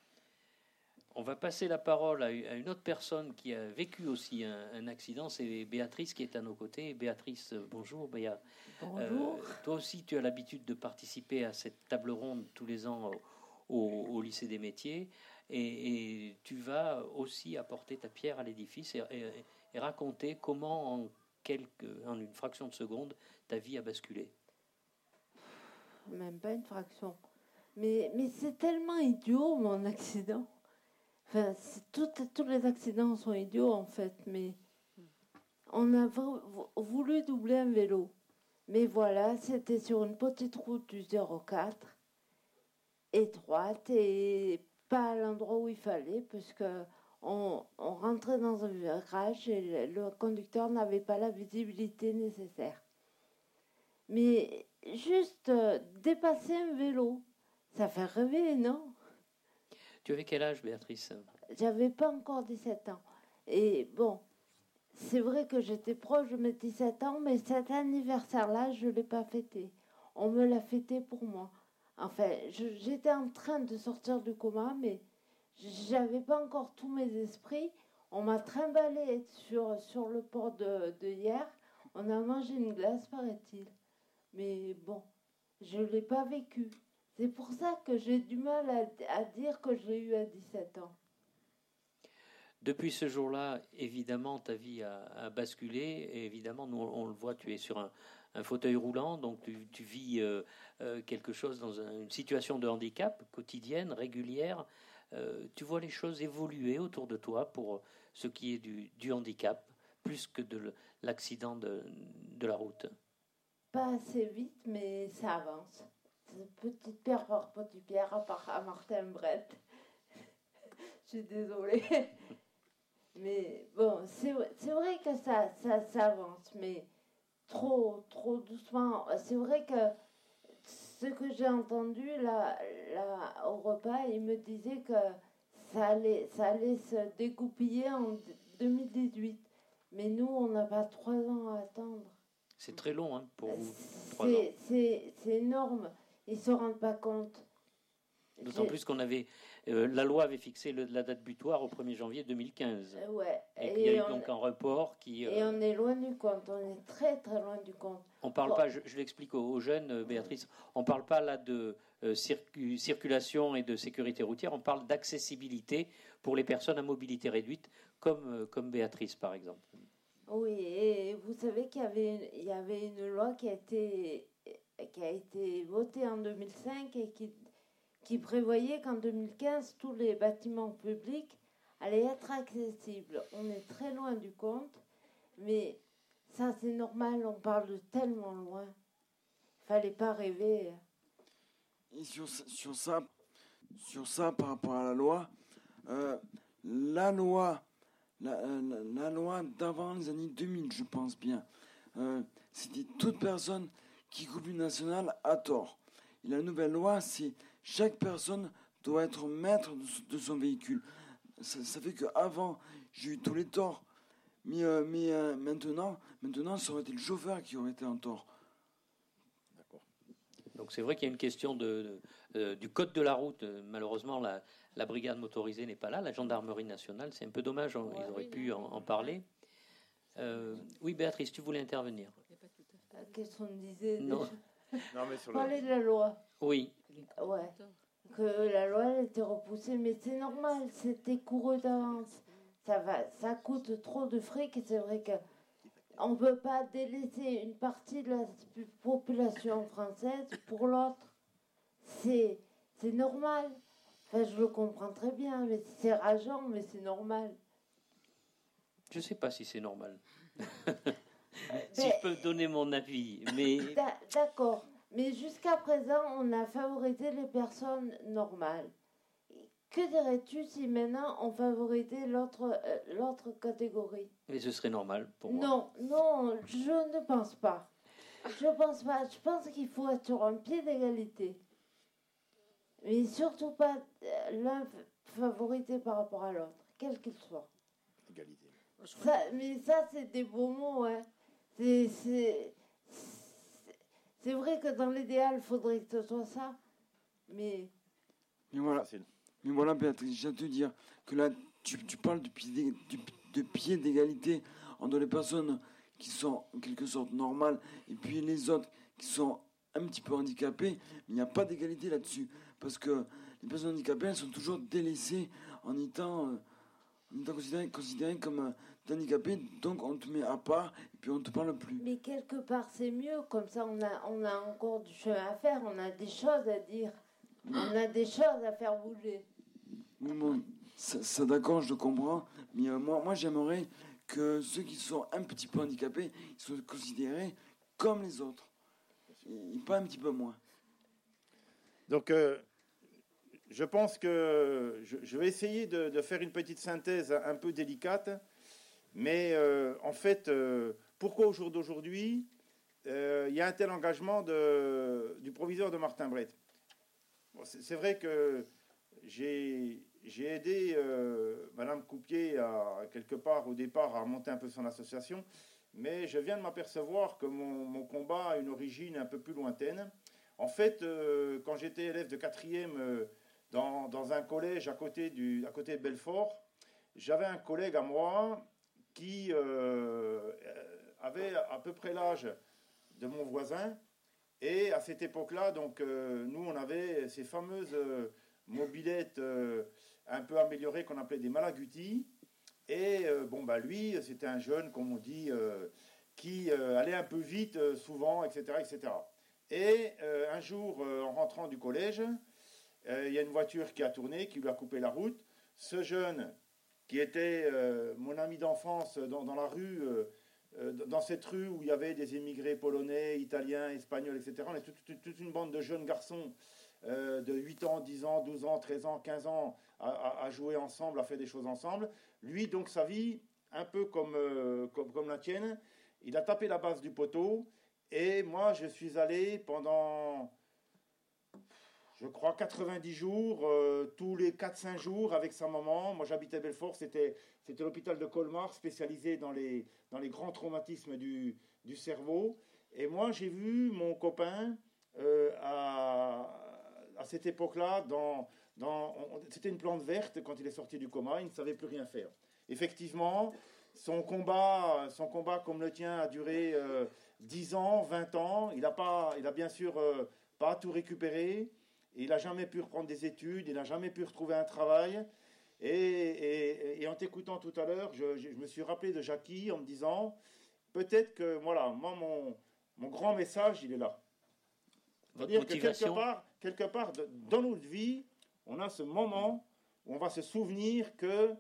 On va passer la parole à une autre personne qui a vécu aussi un accident. C'est Béatrice qui est à nos côtés. Béatrice, bonjour. Béa. Bonjour. Toi aussi, tu as l'habitude de participer à cette table ronde tous les ans au lycée des métiers. Et tu vas aussi apporter ta pierre à l'édifice et raconter comment, en une fraction de seconde, ta vie a basculé. Même pas une fraction. Mais c'est tellement idiot, mon accident. Enfin, tous les accidents sont idiots, en fait. Mais on a voulu doubler un vélo. Mais voilà, c'était sur une petite route du 04, étroite, et pas à l'endroit où il fallait, parce que on rentrait dans un virage et le conducteur n'avait pas la visibilité nécessaire. Mais juste dépasser un vélo, ça fait rêver, non? Tu avais quel âge, Béatrice? J'avais pas encore 17 ans. Et bon, c'est vrai que j'étais proche de mes 17 ans, mais cet anniversaire-là, je ne l'ai pas fêté. On me l'a fêté pour moi. Enfin, j'étais en train de sortir du coma, mais j'avais pas encore tous mes esprits. On m'a trimballé sur le port de hier. On a mangé une glace, paraît-il. Mais bon, je ne l'ai pas vécu. C'est pour ça que j'ai du mal à dire que je l'ai eu à 17 ans. Depuis ce jour-là, évidemment, ta vie a basculé. Et évidemment, nous, on le voit, tu es sur un fauteuil roulant, donc tu vis quelque chose dans une situation de handicap quotidienne, régulière. Tu vois les choses évoluer autour de toi pour ce qui est du handicap, plus que de l'accident de la route. Pas assez vite, mais ça avance. Petite pierre par petite pierre, à Martin Brett. Je suis désolée. Mais bon, c'est vrai que ça avance, mais trop doucement. C'est vrai que ce que j'ai entendu là au repas, il me disait que ça allait se dégoupiller en 2018. Mais nous, on n'a pas 3 ans à attendre. C'est très long hein, pour vous. 3 ans. C'est énorme. Ils ne se rendent pas compte. D'autant plus qu'on avait... la loi avait fixé la date butoir au 1er janvier 2015. Ouais. Et qu'il y a eu donc un report qui... Et on est loin du compte. On est très, très loin du compte. On parle pas, je l'explique aux jeunes, Béatrice, on ne parle pas là de circulation et de sécurité routière, on parle d'accessibilité pour les personnes à mobilité réduite, comme Béatrice, par exemple. Oui, et vous savez qu'il y avait une loi qui a été votée en 2005 et qui prévoyait qu'en 2015, tous les bâtiments publics allaient être accessibles. On est très loin du compte, mais ça, c'est normal, on parle de tellement loin. Il ne fallait pas rêver. Et sur ça, par rapport à la loi, la loi d'avant les années 2000, je pense bien, c'était toute personne qui conduit nationale à tort. Et la nouvelle loi, c'est chaque personne doit être maître de son véhicule. Ça fait qu'avant, j'ai eu tous les torts. Mais maintenant, ça aurait été le chauffeur qui aurait été en tort. D'accord. Donc c'est vrai qu'il y a une question du code de la route. Malheureusement, la brigade motorisée n'est pas là. La gendarmerie nationale, c'est un peu dommage. Ils auraient pu en parler. Oui, Béatrice, tu voulais intervenir. Qu'est-ce qu'on disait Non. Non, mais sur Parler de la loi. Oui. Ouais. Que la loi elle était repoussée, mais c'est normal, c'était couru d'avance. Ça coûte trop de fric et c'est vrai qu'on ne peut pas délaisser une partie de la population française pour l'autre. C'est normal. Enfin, je le comprends très bien, mais c'est rageant, mais c'est normal. Je ne sais pas si c'est normal. Si je peux donner mon avis, mais... D'accord, mais jusqu'à présent, on a favorisé les personnes normales. Que dirais-tu si maintenant on favorisait l'autre catégorie? Mais ce serait normal pour moi. Non, je ne pense pas. Je pense pas. Je pense qu'il faut être sur un pied d'égalité. Mais surtout pas l'un favoriser par rapport à l'autre, quel qu'il soit. Égalité. Mais ça, c'est des beaux mots, hein. C'est vrai que dans l'idéal, il faudrait que ce soit ça. Mais voilà. Mais voilà, Béatrice, je viens de te dire que là, tu parles de pied d'égalité entre les personnes qui sont en quelque sorte normales et puis les autres qui sont un petit peu handicapées. Mais il n'y a pas d'égalité là-dessus. Parce que les personnes handicapées, elles sont toujours délaissées en étant considérées comme handicapées. Donc on te met à part et puis on ne te parle plus. Mais quelque part, c'est mieux. Comme ça, on a encore du chemin à faire. On a des choses à dire. On a des choses à faire bouger. Oui, bon, ça d'accord, je comprends. Mais moi, j'aimerais que ceux qui sont un petit peu handicapés soient considérés comme les autres. Et pas un petit peu moins. Donc, je pense que je vais essayer de faire une petite synthèse un peu délicate. Mais en fait, pourquoi au jour d'aujourd'hui, il y a un tel engagement du proviseur de Martin-Brett? Bon, c'est vrai que j'ai aidé Madame Coupier quelque part au départ à monter un peu son association, mais je viens de m'apercevoir que mon combat a une origine un peu plus lointaine. En fait, quand j'étais élève de 4e dans un collège à côté de Belfort, j'avais un collègue à moi qui avait à peu près l'âge de mon voisin. Et à cette époque-là, donc, nous, on avait ces fameuses mobylettes un peu améliorées qu'on appelait des Malaguti. Et lui, c'était un jeune, comme on dit, qui allait un peu vite souvent, etc., etc. Et un jour, en rentrant du collège, il y a une voiture qui a tourné, qui lui a coupé la route. Ce jeune, qui était mon ami d'enfance dans la rue... dans cette rue où il y avait des émigrés polonais, italiens, espagnols, etc. On est toute une bande de jeunes garçons de 8 ans, 10 ans, 12 ans, 13 ans, 15 ans à jouer ensemble, à faire des choses ensemble. Lui, donc, sa vie, un peu comme la tienne, il a tapé la base du poteau. Et moi, je suis allé pendant, je crois, 90 jours, tous les 4-5 jours avec sa maman. Moi, j'habitais Belfort, c'était l'hôpital de Colmar, spécialisé dans les grands traumatismes du cerveau. Et moi, j'ai vu mon copain à cette époque-là, c'était une plante verte quand il est sorti du coma, il ne savait plus rien faire. Effectivement, son combat comme le tien a duré 10 ans, 20 ans. Il a bien sûr pas tout récupéré. Il n'a jamais pu reprendre des études, il n'a jamais pu retrouver un travail. Et en t'écoutant tout à l'heure, je me suis rappelé de Jackie en me disant, peut-être que, voilà, moi, mon grand message, il est là. C'est-à-dire que quelque part, dans notre vie, on a ce moment où on va se souvenir que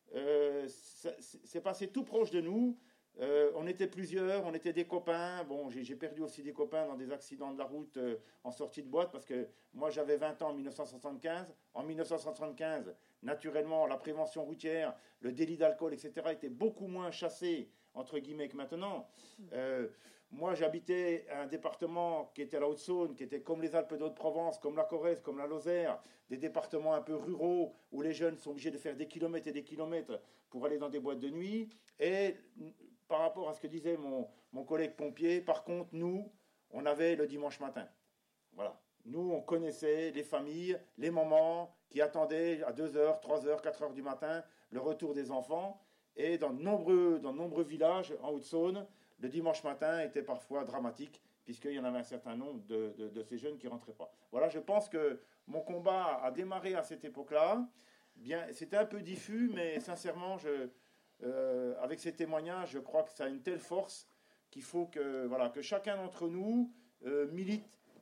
c'est passé tout proche de nous. On était plusieurs, on était des copains. Bon, j'ai perdu aussi des copains dans des accidents de la route en sortie de boîte, parce que moi, j'avais 20 ans en 1975. En 1975, naturellement, la prévention routière, le délit d'alcool, etc., était beaucoup moins chassé, entre guillemets, que maintenant. Moi, j'habitais un département qui était à la Haute-Saône, qui était comme les Alpes d'Haute-Provence, comme la Corrèze, comme la Lozère, des départements un peu ruraux où les jeunes sont obligés de faire des kilomètres et des kilomètres pour aller dans des boîtes de nuit. Et par rapport à ce que disait mon collègue pompier, par contre, nous, on avait le dimanche matin. Voilà. Nous, on connaissait les familles, les mamans qui attendaient à 2h, 3h, 4h du matin le retour des enfants. Et dans de nombreux villages en Haute-Saône, le dimanche matin était parfois dramatique, puisqu'il y en avait un certain nombre de ces jeunes qui ne rentraient pas. Voilà, je pense que mon combat a démarré à cette époque-là. Bien, c'était un peu diffus, mais sincèrement, avec ces témoignages, je crois que ça a une telle force qu'il faut que chacun d'entre nous milite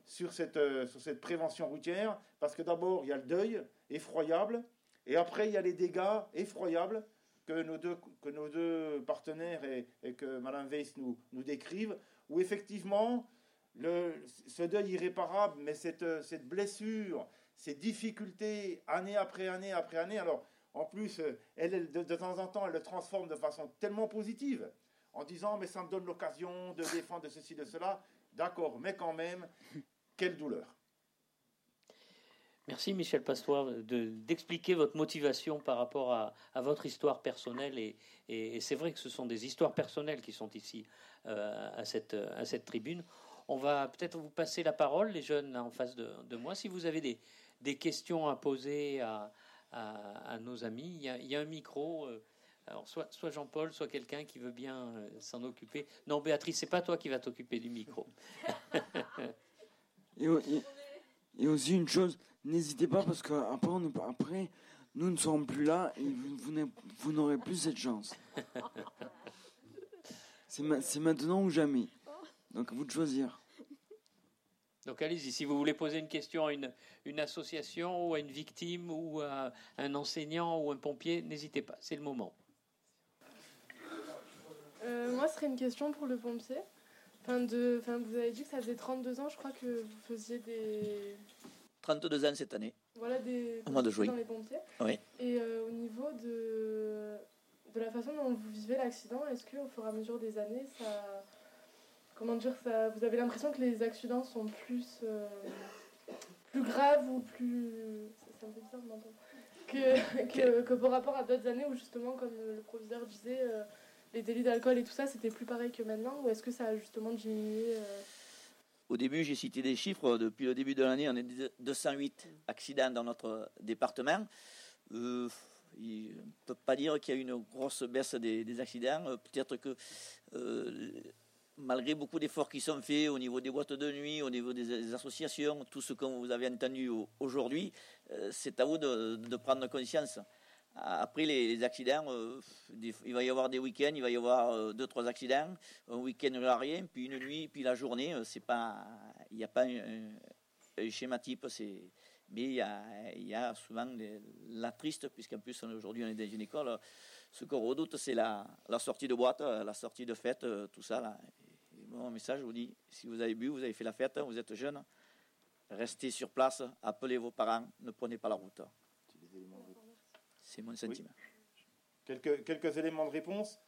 sur cette prévention routière, parce que d'abord, il y a le deuil effroyable, et après, il y a les dégâts effroyables que nos deux partenaires et que Mme Weiss nous décrivent, où effectivement, ce deuil irréparable, mais cette blessure, ces difficultés, année après année après année, alors en plus, elle de temps en temps, elle le transforme de façon tellement positive, en disant, mais ça me donne l'occasion de défendre de ceci, de cela. D'accord, mais quand même, quelle douleur. Merci Michel Pastois d'expliquer votre motivation par rapport à votre histoire personnelle. Et c'est vrai que ce sont des histoires personnelles qui sont ici à cette tribune. On va peut-être vous passer la parole, les jeunes là, en face de moi. Si vous avez des questions à poser à nos amis, il y a un micro. Alors soit Jean-Paul, soit quelqu'un qui veut bien s'en occuper. Non, Béatrice, c'est pas toi qui vas t'occuper du micro. et aussi une chose, n'hésitez pas parce qu'après, nous ne serons plus là et vous n'aurez plus cette chance. C'est maintenant ou jamais. Donc à vous de choisir. Donc allez-y, si vous voulez poser une question à une association ou à une victime ou à un enseignant ou un pompier, n'hésitez pas, c'est le moment. Moi, ce serait une question pour le pompier. Vous avez dit que ça faisait 32 ans, je crois que vous faisiez des... 32 ans cette année. Voilà, au mois de juillet. Dans les pompiers. Oui. Et au niveau de la façon dont vous vivez l'accident, est-ce qu'au fur et à mesure des années, vous avez l'impression que les accidents sont plus graves ou plus... Ça me fait bizarre de m'entendre. Que par rapport à d'autres années où justement, comme le proviseur disait... les délits d'alcool et tout ça, c'était plus pareil que maintenant, ou est-ce que ça a justement diminué Au début, j'ai cité des chiffres. Depuis le début de l'année, on est 208 accidents dans notre département. On ne peut pas dire qu'il y a eu une grosse baisse des accidents. Peut-être que malgré beaucoup d'efforts qui sont faits au niveau des boîtes de nuit, au niveau des associations, tout ce que vous avez entendu aujourd'hui, c'est à vous de prendre conscience. Après les accidents, il va y avoir des week-ends, il va y avoir 2-3 accidents, un week-end il n'y aura rien, puis une nuit, puis la journée, il n'y a pas un schéma type, mais il y a souvent la triste, puisqu'en plus aujourd'hui on est dans une école, ce qu'on redoute c'est la sortie de boîte, la sortie de fête, tout ça. Là. Et mon message, je vous dis, si vous avez bu, vous avez fait la fête, vous êtes jeune, restez sur place, appelez vos parents, ne prenez pas la route. C'est mon sentiment. Oui. Quelques éléments de réponse.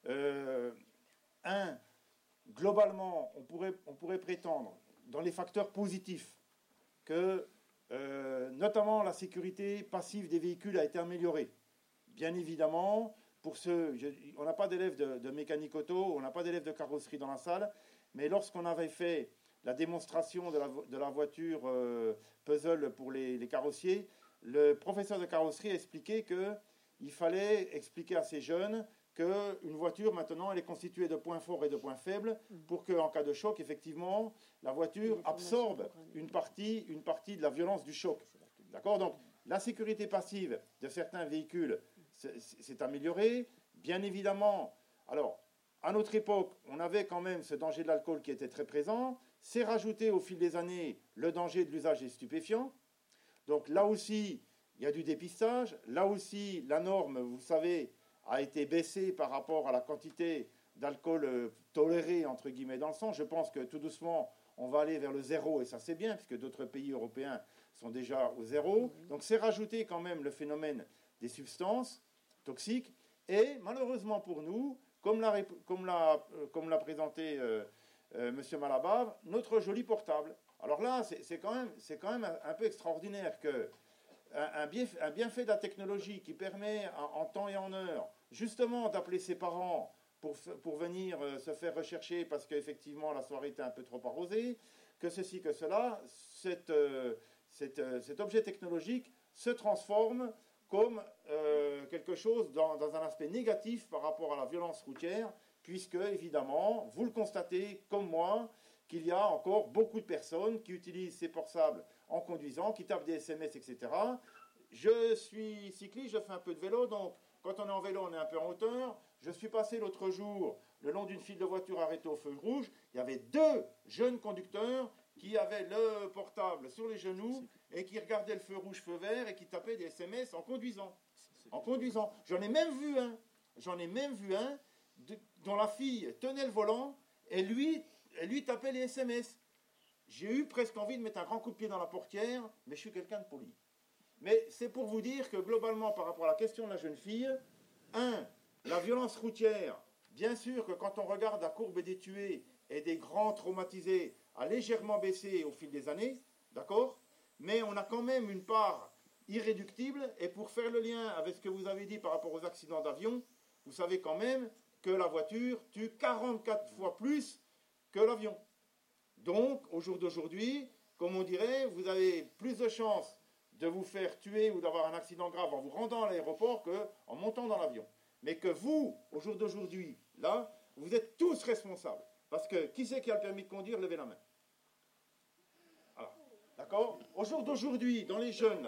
Globalement, on pourrait prétendre, dans les facteurs positifs, que notamment la sécurité passive des véhicules a été améliorée. Bien évidemment, on n'a pas d'élèves de mécanique auto, on n'a pas d'élèves de carrosserie dans la salle, mais lorsqu'on avait fait la démonstration de la voiture puzzle pour les carrossiers, le professeur de carrosserie a expliqué qu'il fallait expliquer à ces jeunes qu'une voiture, maintenant, elle est constituée de points forts et de points faibles pour qu'en cas de choc, effectivement, la voiture absorbe une partie de la violence du choc. D'accord ? Donc, la sécurité passive de certains véhicules s'est améliorée. Bien évidemment, alors, à notre époque, on avait quand même ce danger de l'alcool qui était très présent. C'est rajouté au fil des années le danger de l'usage des stupéfiants. Donc là aussi, il y a du dépistage. Là aussi, la norme, vous savez, a été baissée par rapport à la quantité d'alcool tolérée, entre guillemets, dans le sang. Je pense que tout doucement, on va aller vers le zéro, et ça c'est bien, puisque d'autres pays européens sont déjà au zéro. Donc c'est rajouté quand même le phénomène des substances toxiques. Et malheureusement pour nous, comme l'a présenté M. Malabave, notre joli portable. Alors là, c'est quand même un peu extraordinaire qu'un bienfait de la technologie qui permet en temps et en heure, justement, d'appeler ses parents pour venir se faire rechercher parce qu'effectivement la soirée était un peu trop arrosée, que ceci, que cela, cet objet technologique se transforme comme quelque chose dans un aspect négatif par rapport à la violence routière, puisque, évidemment, vous le constatez comme moi, qu'il y a encore beaucoup de personnes qui utilisent ces portables en conduisant, qui tapent des SMS, etc. Je suis cycliste, je fais un peu de vélo, donc quand on est en vélo, on est un peu en hauteur. Je suis passé l'autre jour le long d'une file de voitures arrêtées au feu rouge. Il y avait 2 jeunes conducteurs qui avait le portable sur les genoux et qui regardait le feu rouge, feu vert et qui tapait des SMS en conduisant. J'en ai même vu un dont la fille tenait le volant et lui tapait les SMS. J'ai eu presque envie de mettre un grand coup de pied dans la portière, mais je suis quelqu'un de poli. Mais c'est pour vous dire que globalement, par rapport à la question de la jeune fille, la violence routière, bien sûr que quand on regarde la courbe des tués et des grands traumatisés, a légèrement baissé au fil des années, d'accord ? Mais on a quand même une part irréductible, et pour faire le lien avec ce que vous avez dit par rapport aux accidents d'avion, vous savez quand même que la voiture tue 44 fois plus que l'avion. Donc, au jour d'aujourd'hui, comme on dirait, vous avez plus de chances de vous faire tuer ou d'avoir un accident grave en vous rendant à l'aéroport qu'en montant dans l'avion. Mais que vous, au jour d'aujourd'hui, là, vous êtes tous responsables. Parce que qui c'est qui a le permis de conduire, levez la main. Voilà. D'accord ? Au jour d'aujourd'hui, dans les jeunes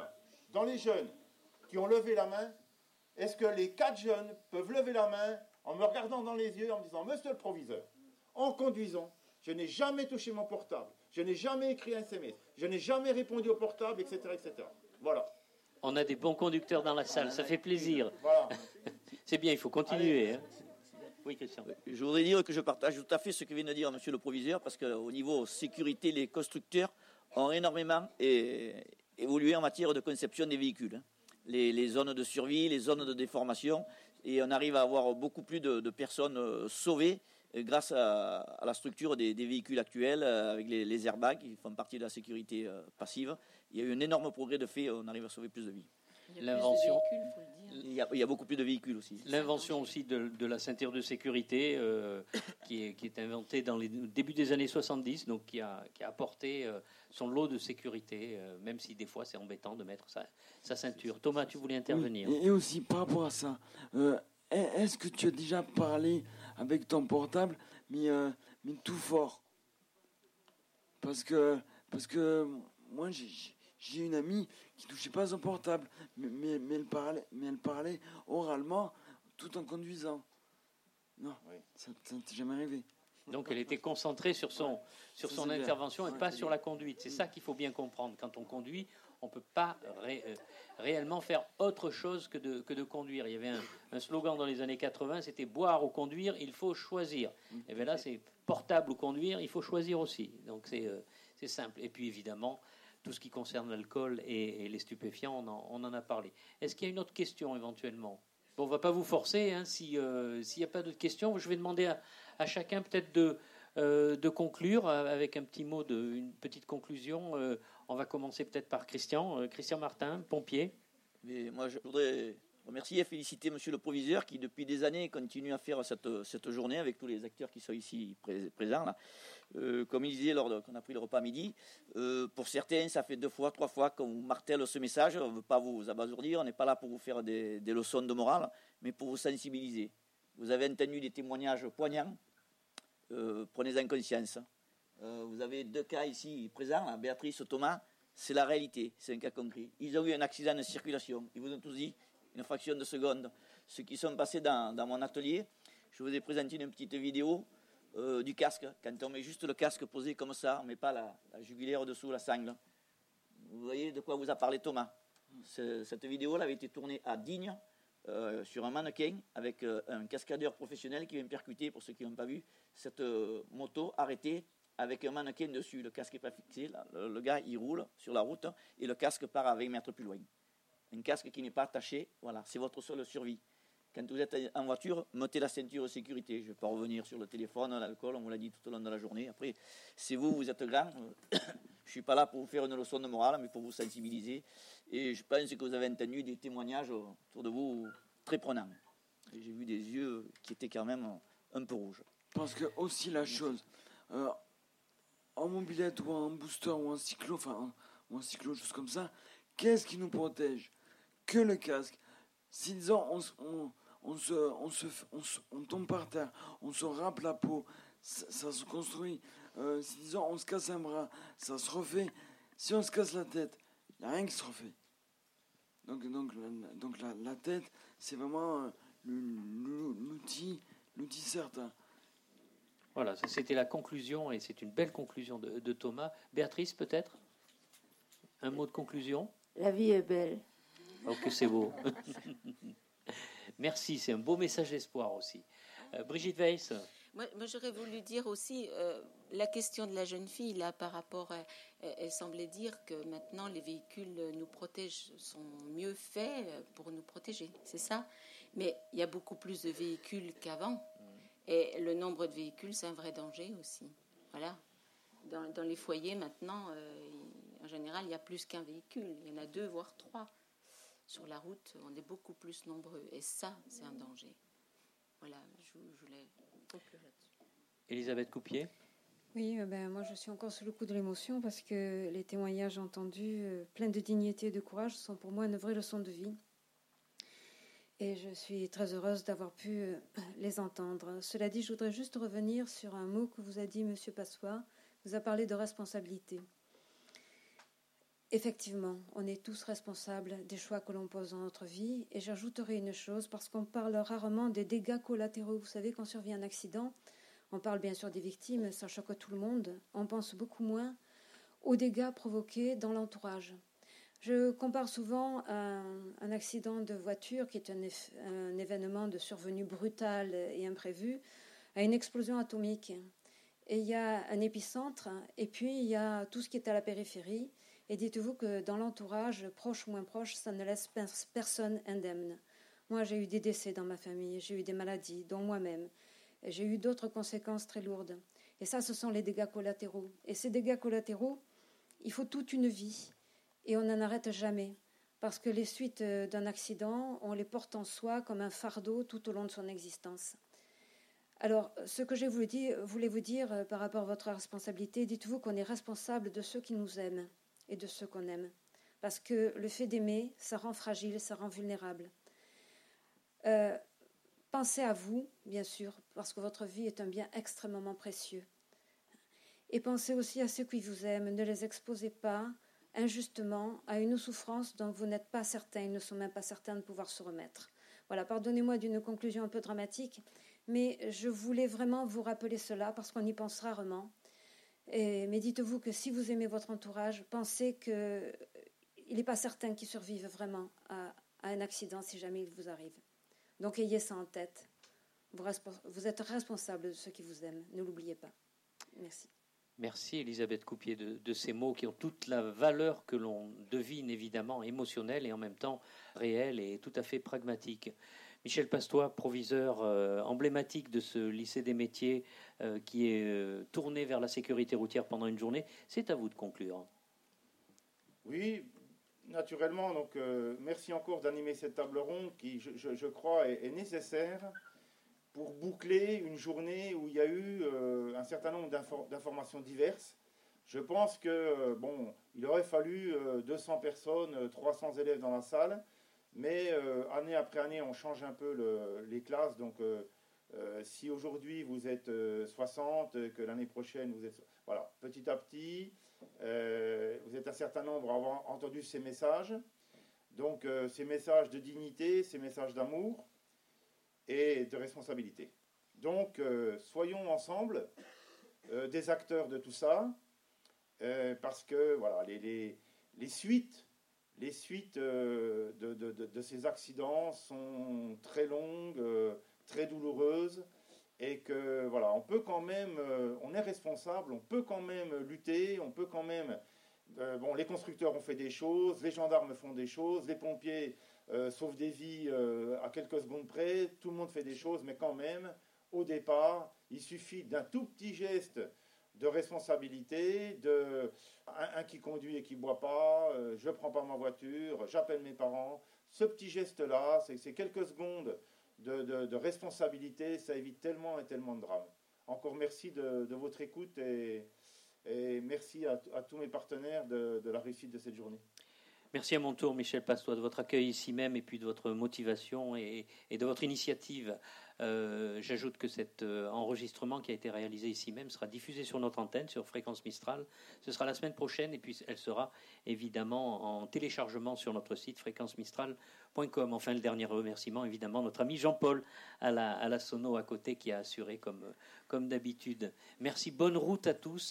qui ont levé la main, est-ce que les 4 jeunes peuvent lever la main en me regardant dans les yeux, en me disant « Monsieur le proviseur, en conduisant, je n'ai jamais touché mon portable, je n'ai jamais écrit un SMS, je n'ai jamais répondu au portable, etc. etc. » Voilà. On a des bons conducteurs dans la salle, ça fait plaisir. Voilà. C'est bien, il faut continuer. Hein. Oui, Christian. Je voudrais dire que je partage tout à fait ce que vient de dire monsieur le proviseur, parce qu'au niveau sécurité, les constructeurs ont énormément évolué en matière de conception des véhicules. Les zones de survie, les zones de déformation, et on arrive à avoir beaucoup plus de personnes sauvées grâce à la structure des véhicules actuels, avec les airbags qui font partie de la sécurité passive. Il y a eu un énorme progrès de fait, on arrive à sauver plus de vies. L'invention. Il y a beaucoup plus de véhicules aussi. L'invention aussi de la ceinture de sécurité qui est inventée dans les début des années 70, donc qui a apporté son lot de sécurité, même si des fois c'est embêtant de mettre sa ceinture. Thomas, tu voulais intervenir. Oui, et aussi par rapport à ça, est-ce que tu as déjà parlé avec ton portable, mais tout fort? Parce que moi j'ai une amie qui touchait pas son portable, mais elle parlait oralement tout en conduisant. Non, oui. Ça ne t'est jamais arrivé. Donc elle était concentrée sur son intervention et pas sur la conduite. C'est ça qu'il faut bien comprendre. Quand on conduit, on ne peut pas réellement faire autre chose que de conduire. Il y avait un slogan dans les années 80, c'était « boire ou conduire, il faut choisir ». Et bien là, c'est portable ou conduire, il faut choisir aussi. Donc c'est simple. Et puis évidemment, tout ce qui concerne l'alcool et les stupéfiants, on en a parlé. Est-ce qu'il y a une autre question éventuellement ? Bon, on ne va pas vous forcer. Hein, s'il n'y a pas d'autres questions, je vais demander à chacun peut-être de conclure avec un petit mot, une petite conclusion. On va commencer peut-être par Christian. Christian Martin, pompier. Mais moi, je voudrais remercier et féliciter monsieur le proviseur qui, depuis des années, continue à faire cette journée avec tous les acteurs qui sont ici présents. Là. Comme il disait lors qu'on a pris le repas à midi, pour certains, ça fait 2 fois, 3 fois qu'on vous martèle ce message. On ne veut pas vous abasourdir, on n'est pas là pour vous faire des leçons de morale, mais pour vous sensibiliser. Vous avez entendu des témoignages poignants, prenez-en conscience. Vous avez 2 cas ici présents, là, Béatrice et Thomas, c'est la réalité, c'est un cas concret. Ils ont eu un accident de circulation, ils vous ont tous dit, une fraction de seconde. Ceux qui sont passés dans mon atelier, je vous ai présenté une petite vidéo du casque. Quand on met juste le casque posé comme ça, on ne met pas la jugulaire dessous, la sangle. Vous voyez de quoi vous a parlé Thomas. Cette vidéo avait été tournée à Digne, sur un mannequin, avec un cascadeur professionnel qui vient percuter, pour ceux qui n'ont pas vu, cette moto arrêtée avec un mannequin dessus. Le casque n'est pas fixé, le gars il roule sur la route et le casque part à 20 mètres plus loin. Un casque qui n'est pas attaché, voilà, c'est votre seule survie. Quand vous êtes en voiture, mettez la ceinture de sécurité. Je ne vais pas revenir sur le téléphone, l'alcool, on vous l'a dit tout au long de la journée. Après, c'est vous êtes grand. Je ne suis pas là pour vous faire une leçon de morale, mais pour vous sensibiliser. Et je pense que vous avez entendu des témoignages autour de vous très prenants. Et j'ai vu des yeux qui étaient quand même un peu rouges. Parce que aussi la chose, en mobilette ou en booster ou en cyclo, ou en cyclo, choses comme ça, qu'est-ce qui nous protège? Que le casque. Si disons on tombe par terre, on se râpe la peau, ça se construit. Si disons on se casse un bras, ça se refait. Si on se casse la tête, il n'y a rien qui se refait. Donc la tête, c'est vraiment l'outil certain. Voilà, ça, c'était la conclusion, et c'est une belle conclusion de Thomas. Béatrice, peut-être un mot de conclusion? La vie est belle. Oh, que c'est beau. Merci, c'est un beau message d'espoir aussi. Brigitte Weiss. Moi, j'aurais voulu dire aussi, la question de la jeune fille, là, par rapport à... Elle semblait dire que maintenant, les véhicules nous protègent, sont mieux faits pour nous protéger, c'est ça? Mais il y a beaucoup plus de véhicules qu'avant. Et le nombre de véhicules, c'est un vrai danger aussi. Voilà. Dans les foyers, maintenant, en général, il y a plus qu'un véhicule. Il y en a 2, voire 3. Sur la route, on est beaucoup plus nombreux. Et ça, c'est un danger. Voilà, je voulais conclure là-dessus. Elisabeth Coupier. Oui, moi je suis encore sous le coup de l'émotion parce que les témoignages entendus, pleins de dignité et de courage, sont pour moi une vraie leçon de vie. Et je suis très heureuse d'avoir pu les entendre. Cela dit, je voudrais juste revenir sur un mot que vous a dit M. Passois. Vous a parlé de responsabilité. Effectivement, on est tous responsables des choix que l'on pose dans notre vie. Et j'ajouterai une chose, parce qu'on parle rarement des dégâts collatéraux. Vous savez, quand survient un accident, on parle bien sûr des victimes, ça choque tout le monde. On pense beaucoup moins aux dégâts provoqués dans l'entourage. Je compare souvent un accident de voiture, qui est un événement de survenue brutale et imprévu, à une explosion atomique. Et il y a un épicentre, et puis il y a tout ce qui est à la périphérie. Et dites-vous que dans l'entourage, proche ou moins proche, ça ne laisse personne indemne. Moi, j'ai eu des décès dans ma famille, j'ai eu des maladies, dont moi-même. J'ai eu d'autres conséquences très lourdes. Et ça, ce sont les dégâts collatéraux. Et ces dégâts collatéraux, il faut toute une vie. Et on n'en arrête jamais. Parce que les suites d'un accident, on les porte en soi comme un fardeau tout au long de son existence. Alors, ce que je voulais vous dire par rapport à votre responsabilité, dites-vous qu'on est responsable de ceux qui nous aiment et de ceux qu'on aime. Parce que le fait d'aimer, ça rend fragile, ça rend vulnérable. Pensez à vous, bien sûr, parce que votre vie est un bien extrêmement précieux. Et pensez aussi à ceux qui vous aiment. Ne les exposez pas injustement à une souffrance dont vous n'êtes pas certain, ils ne sont même pas certains de pouvoir se remettre. Voilà, pardonnez-moi d'une conclusion un peu dramatique, mais je voulais vraiment vous rappeler cela parce qu'on y pense rarement. Mais dites-vous que si vous aimez votre entourage, pensez qu'il n'est pas certain qu'ils survivent vraiment à un accident si jamais il vous arrive. Donc ayez ça en tête. Vous êtes responsable de ceux qui vous aiment, ne l'oubliez pas. Merci. Merci Elisabeth Coupier de ces mots qui ont toute la valeur que l'on devine évidemment émotionnelle et en même temps réelle et tout à fait pragmatique. Michel Pastois, proviseur emblématique de ce lycée des métiers qui est tourné vers la sécurité routière pendant une journée, c'est à vous de conclure. Oui, naturellement. Donc, merci encore d'animer cette table ronde qui, je crois, est nécessaire pour boucler une journée où il y a eu un certain nombre d'informations diverses. Je pense que, il aurait fallu 200 personnes, 300 élèves dans la salle, mais année après année, on change un peu les classes. Donc, si aujourd'hui vous êtes 60, que l'année prochaine vous êtes... Voilà, petit à petit, vous êtes un certain nombre à avoir entendu ces messages. Donc, ces messages de dignité, ces messages d'amour et de responsabilité. Donc, soyons ensemble des acteurs de tout ça, parce que voilà, les suites de ces accidents sont très longues, très douloureuses, et que voilà, on peut quand même, on est responsable, on peut quand même lutter, on peut quand même... les constructeurs ont fait des choses, les gendarmes font des choses, les pompiers sauvent des vies à quelques secondes près, tout le monde fait des choses, mais quand même, au départ, il suffit d'un tout petit geste de responsabilité, un qui conduit et qui ne boit pas, je ne prends pas ma voiture, j'appelle mes parents. Ce petit geste-là, c'est quelques secondes de responsabilité, ça évite tellement et tellement de drames. Encore merci de votre écoute et merci à tous mes partenaires de la réussite de cette journée. Merci à mon tour, Michel Pastois, de votre accueil ici même et puis de votre motivation et de votre initiative J'ajoute que cet enregistrement qui a été réalisé ici même sera diffusé sur notre antenne, sur Fréquence Mistral. Ce sera la semaine prochaine et puis elle sera évidemment en téléchargement sur notre site fréquencemistral.com. Enfin, le dernier remerciement, évidemment, notre ami Jean-Paul à la sono à côté qui a assuré comme d'habitude. Merci, bonne route à tous